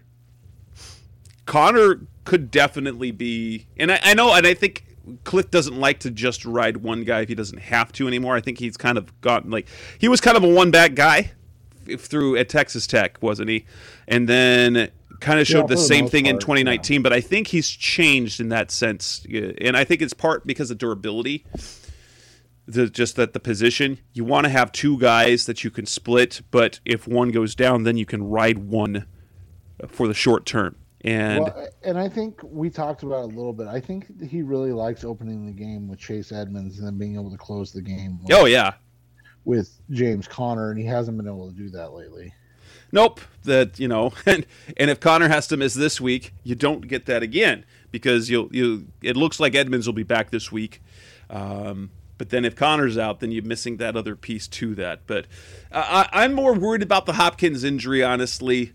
could definitely be, and I know, and I think Cliff doesn't like to just ride one guy if he doesn't have to anymore. I think he's kind of gotten he was kind of a one-back guy at Texas Tech, wasn't he? And then kind of showed the same thing in 2019, but I think he's changed in that sense. And I think it's part because of durability. Just that the position, you want to have two guys that you can split, but if one goes down, then you can ride one for the short term. And I think we talked about it a little bit. I think he really likes opening the game with Chase Edmonds and then being able to close the game with James Conner, and he hasn't been able to do that lately. Nope. And if Connor has to miss this week, you don't get that again, because it looks like Edmonds will be back this week. But then if Connor's out, then you're missing that other piece to that. But I'm more worried about the Hopkins injury, honestly,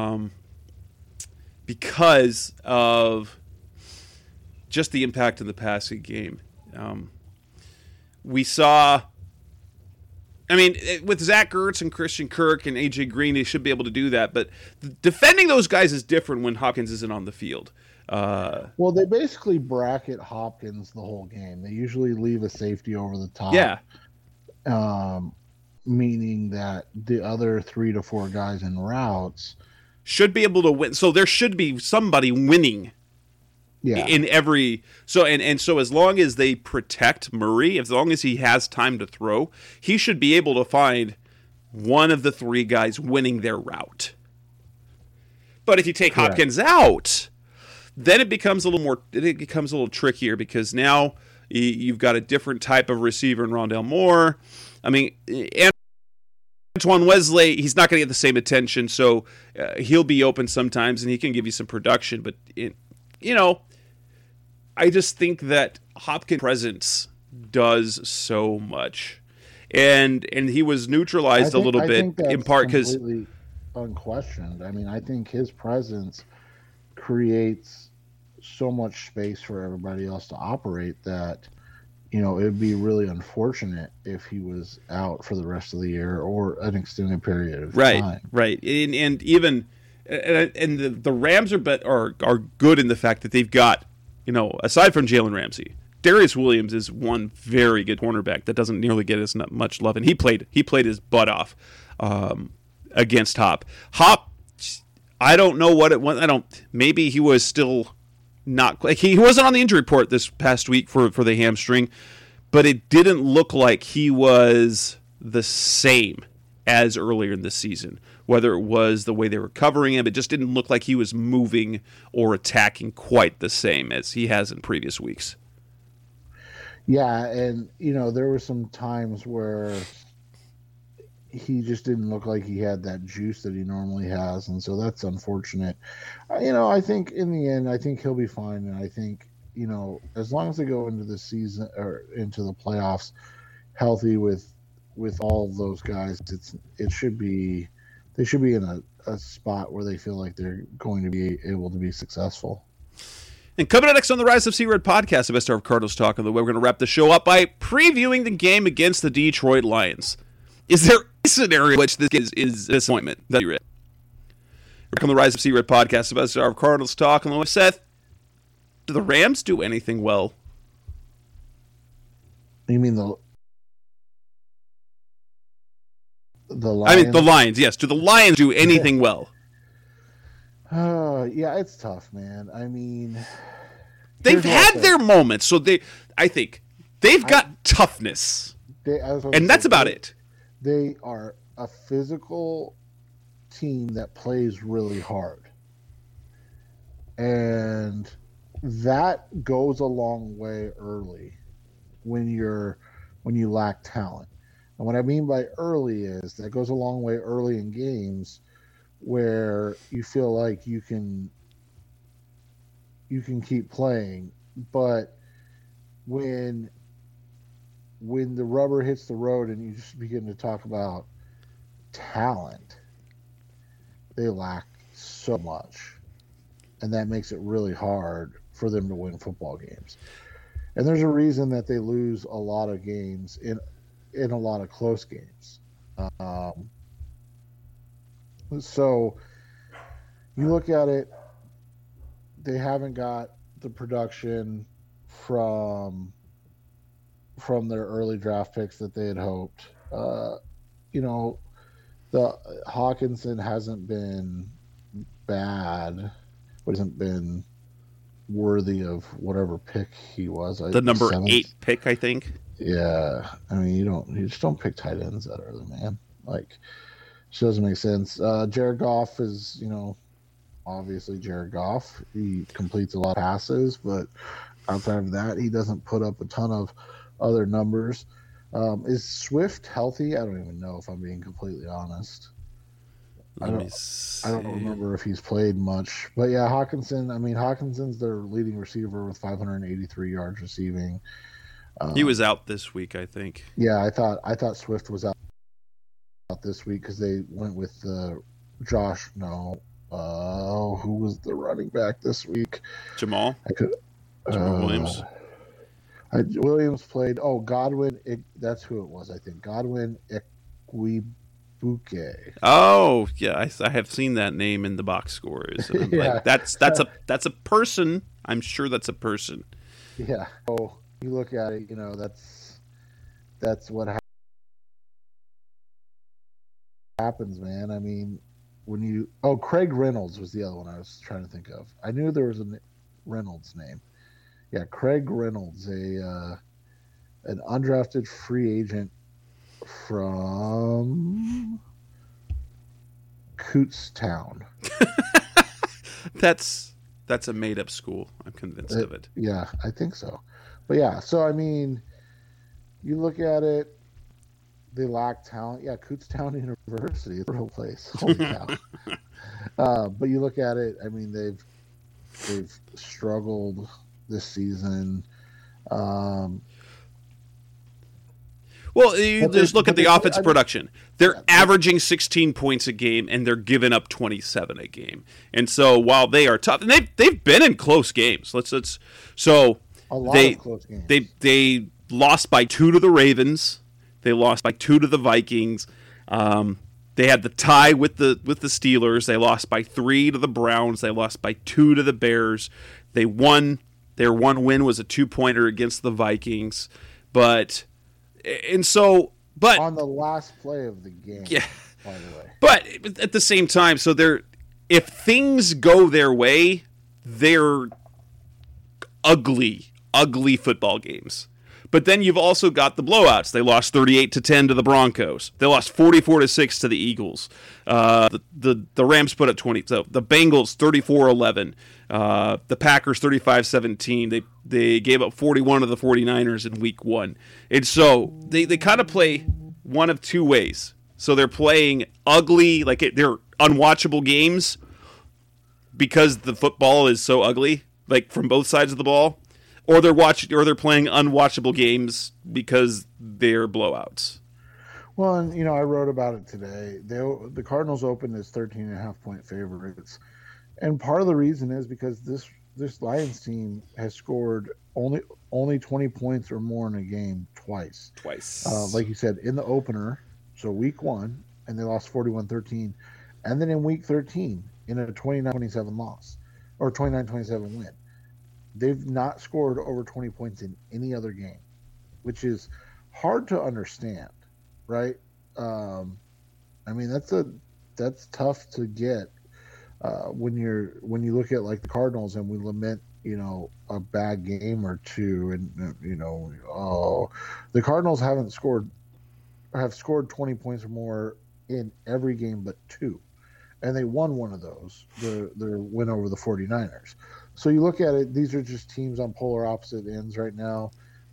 because of just the impact in the passing game. We saw, with Zach Ertz and Christian Kirk and A.J. Green, they should be able to do that. But defending those guys is different when Hopkins isn't on the field. Well, they basically bracket Hopkins the whole game. They usually leave a safety over the top. Yeah. Meaning that the other 3 to 4 guys in routes should be able to win. So there should be somebody winning. Yeah. In every so as long as they protect Murray, as long as he has time to throw, he should be able to find one of the 3 guys winning their route. But if you take Hopkins out, then it becomes a little trickier, because now you've got a different type of receiver in Rondale Moore. And Antoine Wesley, he's not going to get the same attention, so he'll be open sometimes, and he can give you some production. But, I just think that Hopkins' presence does so much. And he was neutralized a little bit in part because... completely unquestioned. I mean, I think his presence creates so much space for everybody else to operate that... it would be really unfortunate if he was out for the rest of the year or an extended period of time. Right. And even the Rams are good in the fact that they've got, aside from Jalen Ramsey, Darius Williams is one very good cornerback that doesn't nearly get as much love, and he played his butt off against Hop. Hop, I don't know what it was. Maybe he was still. Not like he wasn't on the injury report this past week for the hamstring, but it didn't look like he was the same as earlier in the season. Whether it was the way they were covering him, it just didn't look like he was moving or attacking quite the same as he has in previous weeks. Yeah, and there were some times where he just didn't look like he had that juice that he normally has, and so that's unfortunate. I think in the end, I think he'll be fine, and I think as long as they go into the season or into the playoffs healthy with all of those guys, they should be in a spot where they feel like they're going to be able to be successful. And coming up next on the Rise of Sea-Red podcast, the best hour of Cardinals talk on the way, we're going to wrap the show up by previewing the game against the Detroit Lions. Is there a scenario in which this is a disappointment that you read? We're coming to the Rise of Sea-Red podcast, the best hour of Cardinals talk on the way. Seth, do the Rams do anything well? You mean the Lions? I mean the Lions, yes. Do the Lions do anything well? Yeah, it's tough, man. I mean, they've had their moments, so I think they've got toughness, and that's about it. They are a physical team that plays really hard, and that goes a long way early when you lack talent. And what I mean by early is that goes a long way early in games where you feel like you can keep playing, but when the rubber hits the road and you just begin to talk about talent, they lack so much, and that makes it really hard for them to win football games. And there's a reason that they lose a lot of games in a lot of close games. So you look at it, they haven't got the production from their early draft picks that they had hoped. The Hawkinson hasn't been bad, but hasn't been worthy of whatever pick he was. The number 8 pick, I think. Yeah, I mean, you just don't pick tight ends that early, man. Like, it doesn't make sense. Jared Goff is, obviously Jared Goff. He completes a lot of passes, but outside of that, he doesn't put up a ton of other numbers. Is Swift healthy? I don't even know, if I'm being completely honest. I don't remember if he's played much. But yeah, Hawkinson's their leading receiver with 583 yards receiving. He was out this week, I think. Yeah, I thought Swift was out this week because they went with Josh. No, who was the running back this week? Jamal Williams. Williams played. Oh, Godwin. That's who it was. I think Godwin Ikwebuike. Oh, yeah, I have seen that name in the box scores. And I'm like, that's a person. I'm sure that's a person. Yeah. So you look at it, that's what happens, man. I mean, Craig Reynolds was the other one I was trying to think of. I knew there was a Reynolds name. Yeah, Craig Reynolds, an undrafted free agent from Kutztown. That's a made-up school. I'm convinced of it. Yeah, I think so. But yeah, so I mean, you look at it, they lack talent. Yeah, Kutztown University is a real place. Holy cow! But you look at it. I mean, they've struggled this season. Um, Well, you just look at the offensive production. They're Yeah. averaging 16 points a game, and they're giving up 27 a game. And so while they are tough, and they've been in close games. So a lot they of close games. they lost by 2 to the Ravens. They lost by 2 to the Vikings. They had the tie with the Steelers. They lost by 3 to the Browns. They lost by 2 to the Bears. They won. Their one win was a 2-pointer against the Vikings. But on the last play of the game. Yeah. By the way. But at the same time, so if things go their way, they're ugly football games. But then you've also got the blowouts. They lost 38-10 to the Broncos. They lost 44-6 to the Eagles. The Rams put up 20. So the Bengals 34-11. The Packers 35-17. They gave up 41 to the 49ers in week 1. And so they kind of play one of two ways. So they're playing ugly, they're unwatchable games because the football is so ugly, like from both sides of the ball. Or they're playing unwatchable games because they're blowouts. Well, and I wrote about it today. The Cardinals opened as 13.5-point favorites, and part of the reason is because this Lions team has scored only 20 points or more in a game twice. Like you said, in the opener, so week 1, and they lost 41-13, and then in week 13 in a 29-27 loss or 29-27 win. They've not scored over 20 points in any other game, which is hard to understand, right? I mean, that's tough to get when you look at like the Cardinals and we lament, a bad game or two, and the Cardinals have scored 20 points or more in every game but 2, and they won one of those, their win over the 49ers. So you look at it; these are just teams on polar opposite ends right now.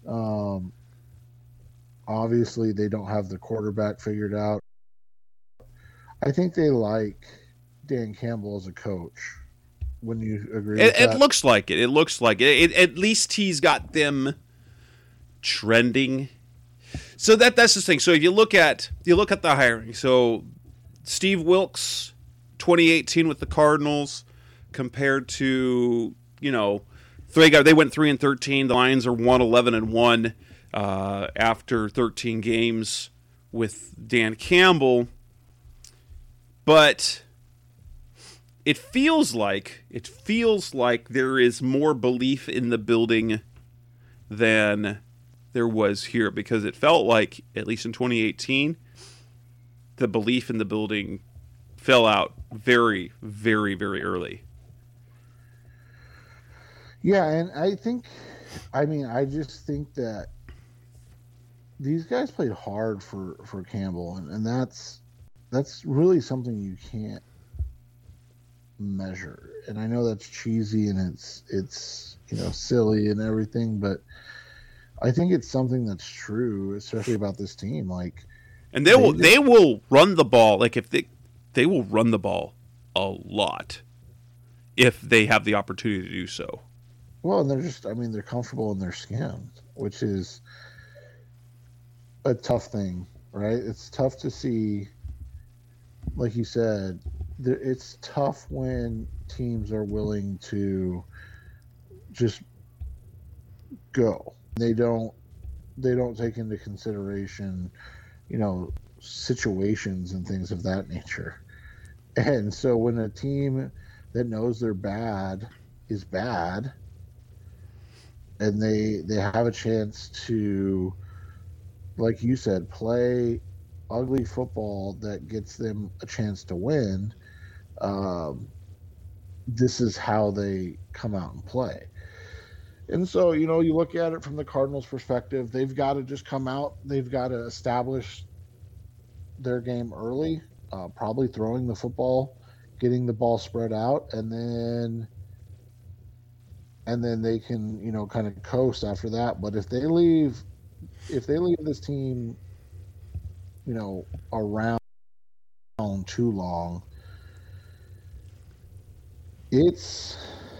Obviously, they don't have the quarterback figured out. I think they like Dan Campbell as a coach. Wouldn't you agree with that? It looks like it. It looks like it. At least he's got them trending. So that's the thing. So if you look at the hiring, so Steve Wilkes, 2018 with the Cardinals, compared to they went 3-13. The Lions are 1-11-1 after 13 games with Dan Campbell, but it feels like there is more belief in the building than there was here, because it felt like, at least in 2018, the belief in the building fell out very, very, very early. Yeah, and I just think that these guys played hard for Campbell, and that's really something you can't measure. And I know that's cheesy and it's silly and everything, but I think it's something that's true, especially about this team. And they will run the ball. Like, if they will run the ball a lot if they have the opportunity to do so. Well, and they're comfortable in their skin, which is a tough thing, right? It's tough to see, like you said, it's tough when teams are willing to just go. They don't take into consideration, situations and things of that nature. And so when a team that knows they're bad is bad, and they have a chance to, like you said, play ugly football that gets them a chance to win, this is how they come out and play. And so, you look at it from the Cardinals' perspective, they've got to just come out, they've got to establish their game early, probably throwing the football, getting the ball spread out, and then they can, kind of coast after that. But if they leave this team around too long. It's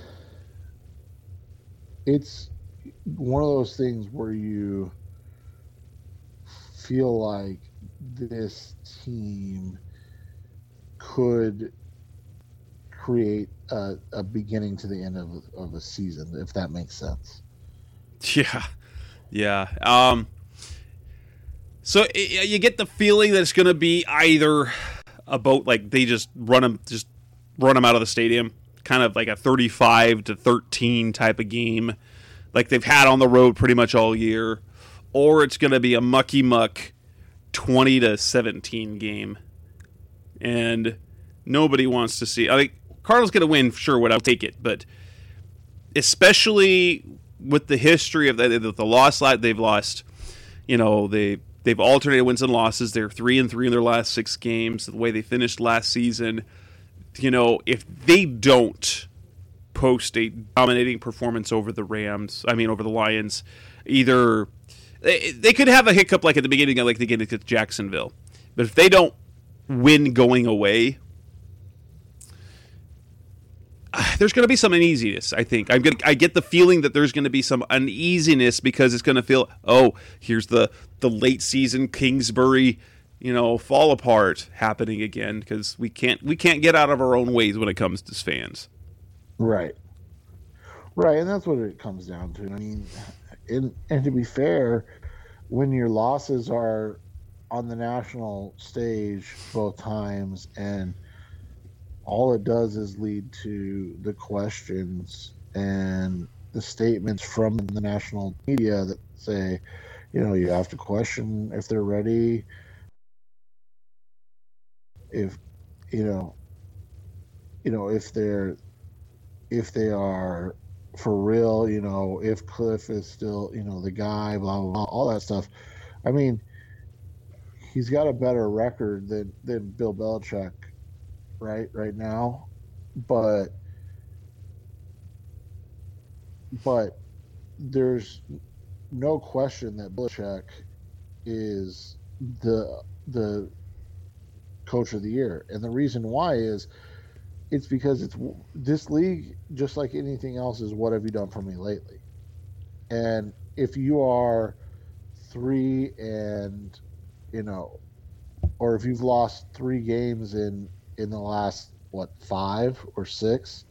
one of those things where you feel like this team could create a beginning to the end of a season, if that makes sense. Yeah. So you get the feeling that it's going to be either about like they just run them out of the stadium, kind of like a 35-13 type of game, like they've had on the road pretty much all year, or it's going to be a mucky muck 20-17 game, and nobody wants to see. I think Cardinals going to win, sure, I'll take it, but especially with the history of the loss they've lost, they've alternated wins and losses. They're 3-3 in their last 6 games. The way they finished last season, if they don't post a dominating performance over the Lions, either they could have a hiccup like at the beginning, like they get against Jacksonville, but if they don't win going away, there's going to be some uneasiness, I think. I get the feeling that there's going to be some uneasiness because it's going to feel, here's the late season Kingsbury, fall apart happening again because we can't get out of our own ways when it comes to fans. Right, and that's what it comes down to. I mean, and to be fair, when your losses are on the national stage both times and all it does is lead to the questions and the statements from the national media that say, you have to question if they're ready, if if they are for real, if Cliff is still, the guy, blah, blah, blah, all that stuff. I mean, he's got a better record than Bill Belichick right now, but there's no question that Belichick is the coach of the year, and the reason why is it's because this league, just like anything else, is what have you done for me lately? And if you are 3 and or if you've lost 3 games in the last 5 or 6,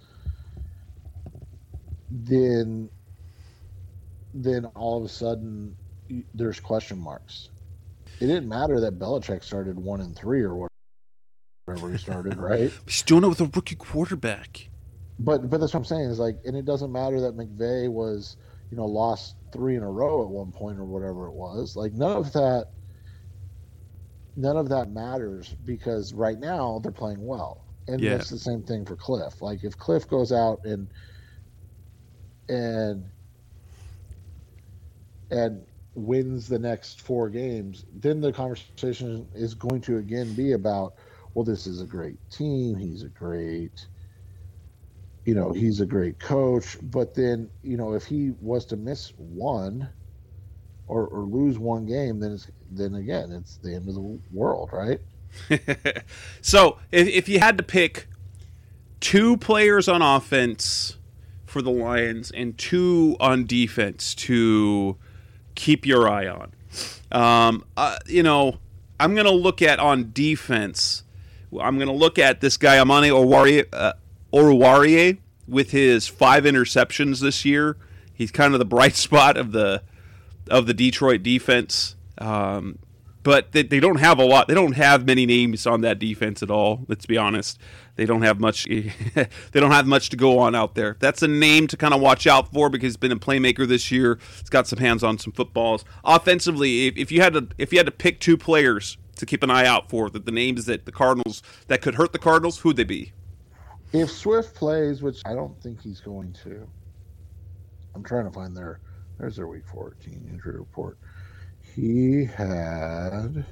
then all of a sudden there's question marks. It didn't matter that Belichick started 1-3 or whatever he started, right? He's doing it with a rookie quarterback. But that's what I'm saying is and it doesn't matter that McVay was lost 3 in a row at one point or whatever it was. None of that matters because right now they're playing well. And that's the same thing for Cliff. If Cliff goes out and wins the next 4 games, then the conversation is going to again be about, well, this is a great team. He's a great coach. But then, if he was to miss one or lose one game, then again, it's the end of the world, right? So if you had to pick 2 players on offense for the Lions and 2 on defense to keep your eye on, I'm going to look at on defense. I'm going to look at this guy, Amani Oruwariye, with his 5 interceptions this year. He's kind of the bright spot of the Detroit defense. But they don't have a lot. They don't have many names on that defense at all. Let's be honest. They don't have much. They don't have much to go on out there. That's a name to kind of watch out for because he's been a playmaker this year. He's got some hands on some footballs. Offensively, if you had to pick 2 players to keep an eye out for, the names that the Cardinals that could hurt the Cardinals, who'd they be? If Swift plays, which I don't think he's going to. I'm trying to find there's their Week 14 injury report. He had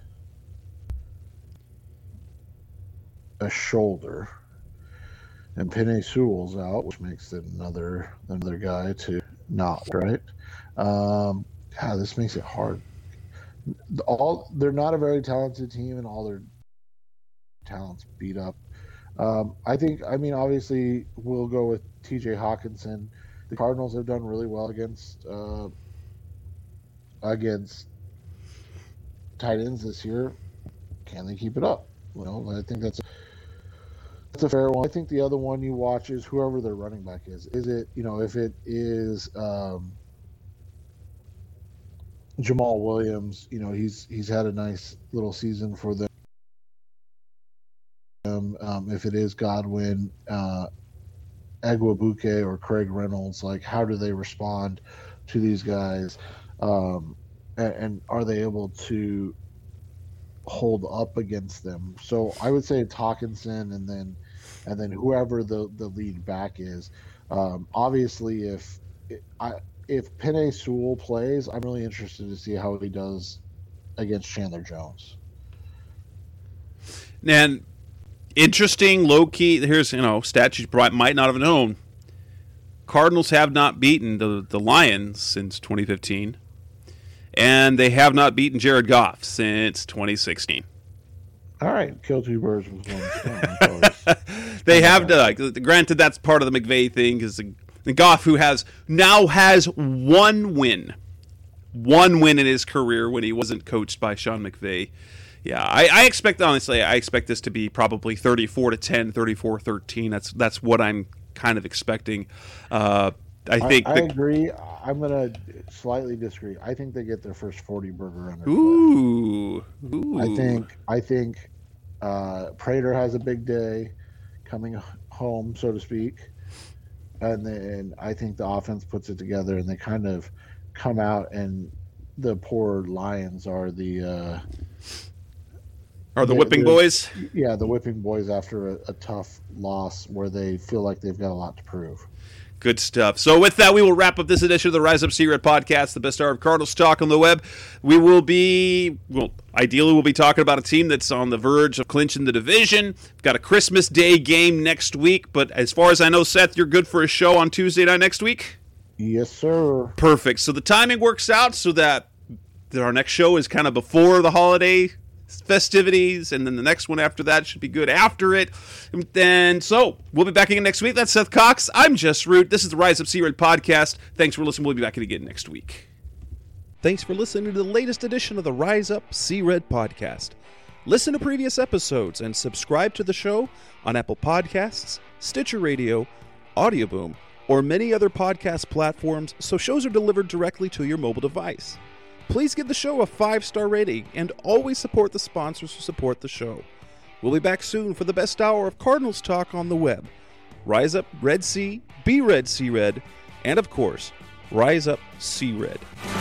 a shoulder, and Penei Sewell's out, which makes it another guy to not, right? This makes it hard. they're not a very talented team, and all their talents beat up. Obviously, we'll go with T.J. Hawkinson. The Cardinals have done really well against tight ends this year. Can they keep it up? I think that's a fair one. I think the other one you watch is whoever their running back is. Is it, if it is Jamal Williams, he's had a nice little season for them. If it is Godwin, Agwabuke, or Craig Reynolds, how do they respond to these guys? And are they able to hold up against them? So I would say it's Hawkinson, and then whoever the lead back is. Obviously, if Penei Sewell plays, I'm really interested to see how he does against Chandler Jones. And interesting, low key. Here's stats you might not have known. Cardinals have not beaten the Lions since 2015. And they have not beaten Jared Goff since 2016. All right, kill two birds with one stone. They have granted, that's part of the McVay thing, because the Goff, who now has one win in his career when he wasn't coached by Sean McVay. Yeah, I expect this to be probably 34-10, 34-13. That's what I'm kind of expecting. I agree. I'm going to slightly disagree. I think they get their first 40 burger on their Ooh. I think Prater has a big day coming home, so to speak. And then I think the offense puts it together, and they kind of come out, and the poor Lions are the whipping boys? Yeah, the whipping boys after a tough loss where they feel like they've got a lot to prove. Good stuff. So with that, we will wrap up this edition of the Rise Up C-Red podcast, the best hour of Cardinals talk on the web. Ideally we'll be talking about a team that's on the verge of clinching the division. We've got a Christmas Day game next week, but as far as I know, Seth, you're good for a show on Tuesday night next week? Yes, sir. Perfect. So the timing works out so that our next show is kind of before the holiday festivities, and then the next one after that should be good after it. And so we'll be back again next week. That's Seth Cox. I'm Jess Root. This is the Rise Up C-Red podcast. Thanks for listening. We'll be back again next week. Thanks for listening to the latest edition of the Rise Up C-Red podcast. Listen to previous episodes and subscribe to the show on Apple Podcasts, Stitcher Radio, Audioboom, or many other podcast platforms, so shows are delivered directly to your mobile device. Please give the show a 5-star rating and always support the sponsors who support the show. We'll be back soon for the best hour of Cardinals talk on the web. Rise up, Red C, be Red C-Red, and of course, Rise Up C-Red.